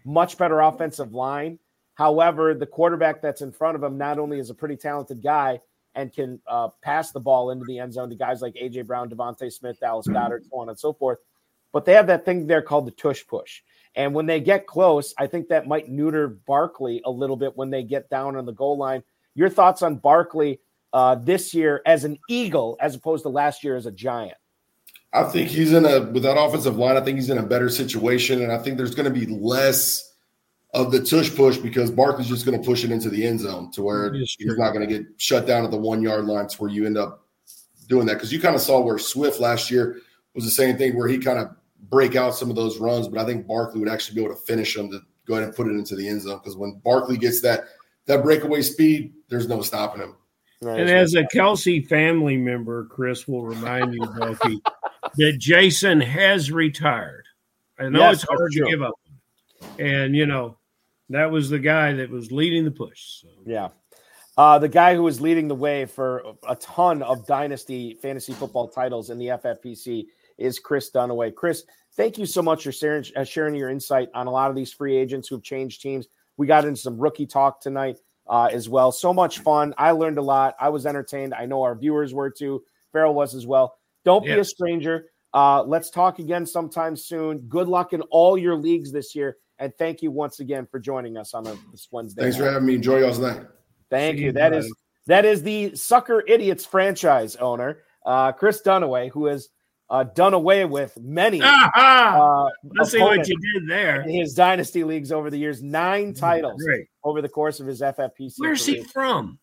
much better offensive line. However, the quarterback that's in front of him not only is a pretty talented guy and can pass the ball into the end zone to guys like A.J. Brown, Devontae Smith, Dallas Goedert, so on and so forth, but they have that thing there called the tush push. And when they get close, I think that might neuter Barkley a little bit when they get down on the goal line. Your thoughts on Barkley this year as an Eagle as opposed to last year as a Giant? I think he's with that offensive line, I think he's in a better situation. And I think there's going to be less of the tush push because Barkley's just going to push it into the end zone to where he's not going to get shut down at the 1 yard line to where you end up doing that. Because you kind of saw where Swift last year was the same thing where he kind of break out some of those runs, but I think Barkley would actually be able to finish them to go ahead and put it into the end zone. Because when Barkley gets that breakaway speed, there's no stopping him. And as a Kelsey family member, Chris will remind you, Bucky, that Jason has retired. I know it's hard to give up. And, that was the guy that was leading the push. So. Yeah. The guy who was leading the way for a ton of dynasty fantasy football titles in the FFPC is Chris Dunaway. Chris, thank you so much for sharing your insight on a lot of these free agents who've changed teams. We got into some rookie talk tonight as well. So much fun. I learned a lot. I was entertained. I know our viewers were too. Farrell was as well. Don't be a stranger. Let's talk again sometime soon. Good luck in all your leagues this year. And thank you once again for joining us on this Wednesday. Thanks for having me. Enjoy y'all's night. Thank you. That is the Sucker Idiots franchise owner, Chris Dunaway, who has done away with many. Let's see what you did there. In his dynasty leagues over the years, 9 titles over the course of his FFPC. Where's he from?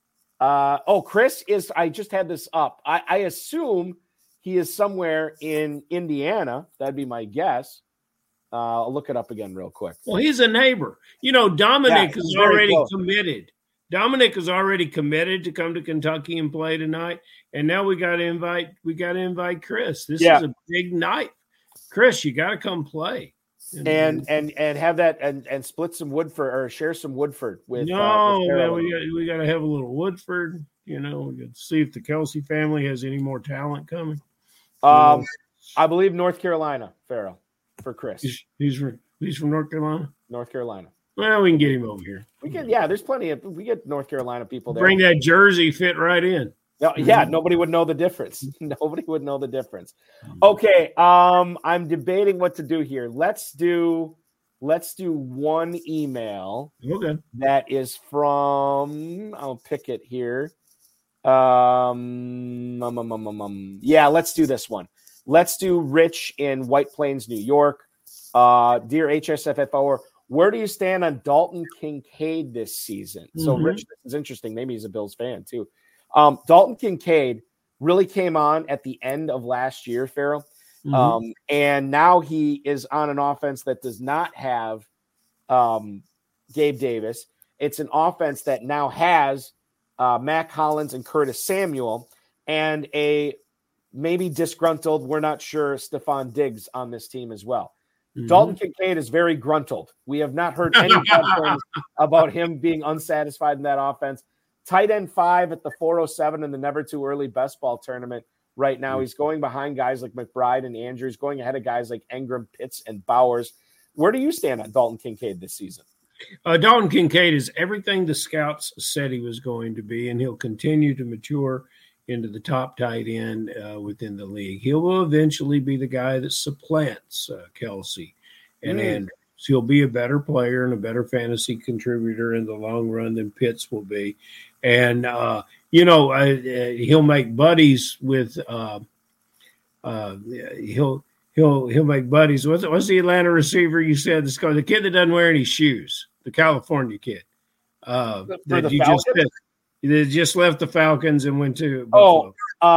Chris is. I just had this up. I assume he is somewhere in Indiana. That'd be my guess. I'll look it up again real quick. Well, he's a neighbor. Dominic is already committed. Dominic is already committed to come to Kentucky and play tonight. And now we got to invite Chris. This is a big night. Chris, you got to come play. And have that and split some Woodford or share some Woodford with. We got to have a little Woodford. We got to see if the Kelsey family has any more talent coming. I believe North Carolina, Farrell, for Chris. He's from North Carolina. North Carolina. Well, we can get him over here. There's plenty of. We get North Carolina people there. Bring that jersey, fit right in. No, nobody would know the difference. Nobody would know the difference. Okay, I'm debating what to do here. Let's do one email. Okay. That is from. I'll pick it here. Yeah, let's do this one. Let's do Rich in White Plains, New York. Dear HSFFOer, where do you stand on Dalton Kincaid this season? So, Rich, this is interesting. Maybe he's a Bills fan, too. Dalton Kincaid really came on at the end of last year, Farrell. And now he is on an offense that does not have Gabe Davis. It's an offense that now has Mac Hollins and Curtis Samuel and a maybe disgruntled, we're not sure, Stephon Diggs on this team as well. Dalton Kincaid is very gruntled. We have not heard any things about him being unsatisfied in that offense. Tight end 5 at the 407 in the Never Too Early Best Ball tournament right now. He's going behind guys like McBride and Andrews, going ahead of guys like Engram, Pitts, and Bowers. Where do you stand on Dalton Kincaid this season? Dalton Kincaid is everything the scouts said he was going to be, and he'll continue to mature into the top tight end within the league. He will eventually be the guy that supplants Kelsey and Andrews. He'll be a better player and a better fantasy contributor in the long run than Pitts will be. And, he'll make buddies with he'll make buddies. What's the Atlanta receiver you said? The kid that doesn't wear any shoes, the California kid. They just left the Falcons and went to Buffalo.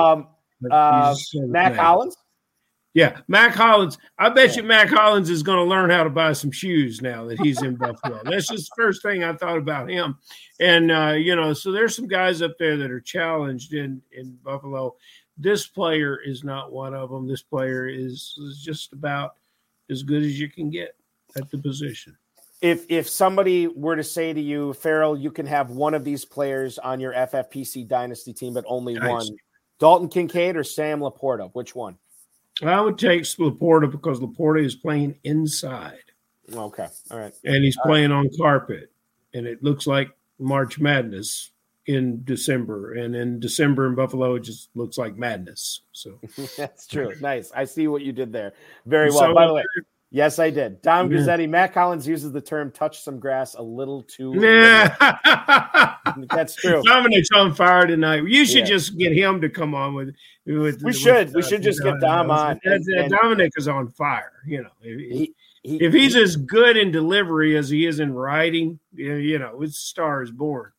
Mac Hollins? Yeah, Mac Hollins. I bet you Mac Hollins is going to learn how to buy some shoes now that he's in Buffalo. That's just the first thing I thought about him. And, so there's some guys up there that are challenged in Buffalo. This player is not one of them. This player is just about as good as you can get at the position. If somebody were to say to you, Farrell, you can have one of these players on your FFPC Dynasty team, but only one, Dalton Kincaid or Sam Laporta, which one? I would take Laporta because Laporta is playing inside. Okay. All right. And he's playing on carpet. And it looks like March Madness in December. And in December in Buffalo, it just looks like madness. So that's true. Nice. I see what you did there. Very well. By the way, yes, I did. Dom Grizzetti, Matt Collins uses the term touch some grass a little too. Yeah. That's true. Dominic's on fire tonight. You should just get him to come on with we should just get Dom on. Dominic is on fire. You know, if he's as good in delivery as he is in writing, you know, his star is born.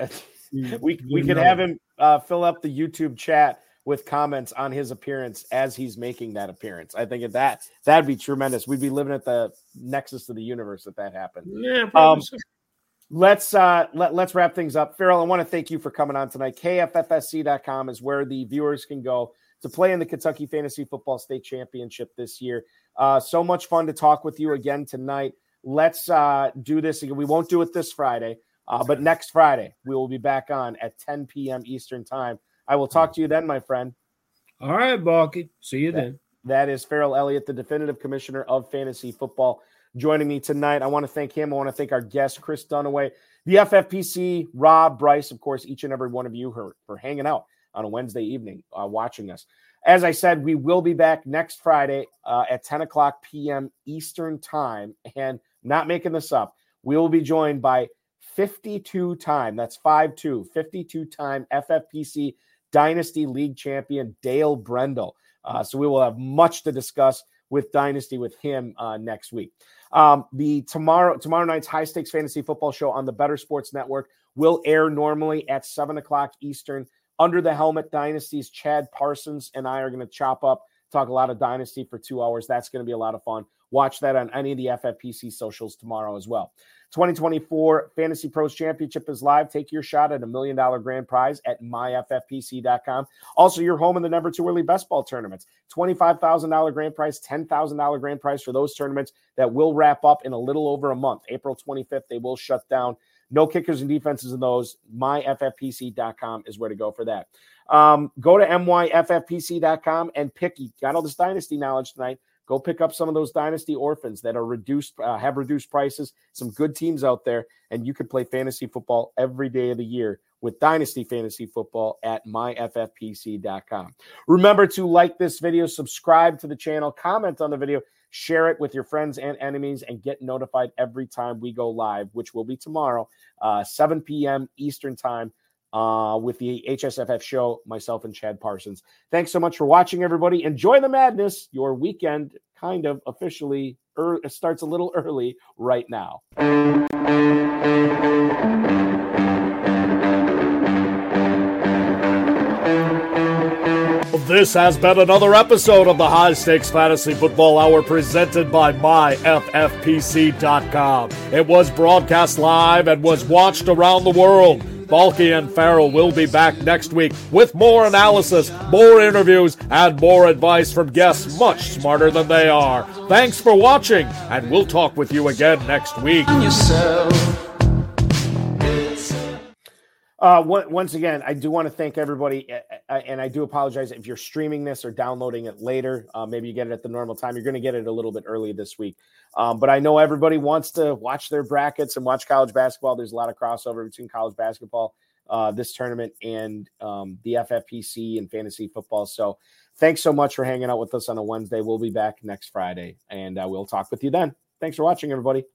We could have him fill up the YouTube chat with comments on his appearance as he's making that appearance. I think that'd be tremendous. We'd be living at the nexus of the universe if that happened. Yeah. So. Let's wrap things up. Farrell, I want to thank you for coming on tonight. KFFSC.com is where the viewers can go to play in the Kentucky Fantasy Football State Championship this year. So much fun to talk with you again tonight. Let's do this again. We won't do it this Friday, but next Friday we will be back on at 10 p.m. Eastern time. I will talk to you then, my friend. All right, Balky. See you then. That is Farrell Elliott, the definitive commissioner of fantasy football, joining me tonight. I want to thank him. I want to thank our guest, Chris Dunaway, the FFPC, Rob, Bryce, of course, each and every one of you for hanging out on a Wednesday evening watching us. As I said, we will be back next Friday at 10 o'clock p.m. Eastern time. And not making this up, we will be joined by 52-time, that's 5-2, 52-time FFPC Dynasty League champion Dale Brendel. So we will have much to discuss with Dynasty with him next week. The tomorrow night's High Stakes Fantasy Football Show on the Better Sports Network will air normally at 7 o'clock Eastern. Under the Helmet Dynasty's Chad Parsons and I are going to talk a lot of Dynasty for 2 hours. That's going to be a lot of fun. Watch that on any of the FFPC socials tomorrow as well. 2024 Fantasy Pros Championship is live. Take your shot at $1 million grand prize at myffpc.com. Also, you're home in the number 2 early best ball tournaments. $25,000 grand prize, $10,000 grand prize for those tournaments that will wrap up in a little over a month. April 25th, they will shut down. No kickers and defenses in those. myffpc.com is where to go for that. Go to myffpc.com and pick. You got all this Dynasty knowledge tonight. Go pick up some of those Dynasty orphans that are have reduced prices, some good teams out there, and you can play fantasy football every day of the year with Dynasty Fantasy Football at myffpc.com. Remember to like this video, subscribe to the channel, comment on the video, share it with your friends and enemies, and get notified every time we go live, which will be tomorrow, 7 p.m. Eastern time. With the HSFF show, myself and Chad Parsons. Thanks so much for watching, everybody. Enjoy the madness. Your weekend kind of officially starts a little early right now. This has been another episode of the High Stakes Fantasy Football Hour presented by myffpc.com. It was broadcast live and was watched around the world. Balky and Farrell will be back next week with more analysis, more interviews, and more advice from guests much smarter than they are. Thanks for watching, and we'll talk with you again next week. Once again, I do want to thank everybody, and I do apologize if you're streaming this or downloading it later. Maybe you get it at the normal time. You're going to get it a little bit early this week. But I know everybody wants to watch their brackets and watch college basketball. There's a lot of crossover between college basketball, this tournament, and the FFPC and fantasy football. So thanks so much for hanging out with us on a Wednesday. We'll be back next Friday, and we'll talk with you then. Thanks for watching, everybody.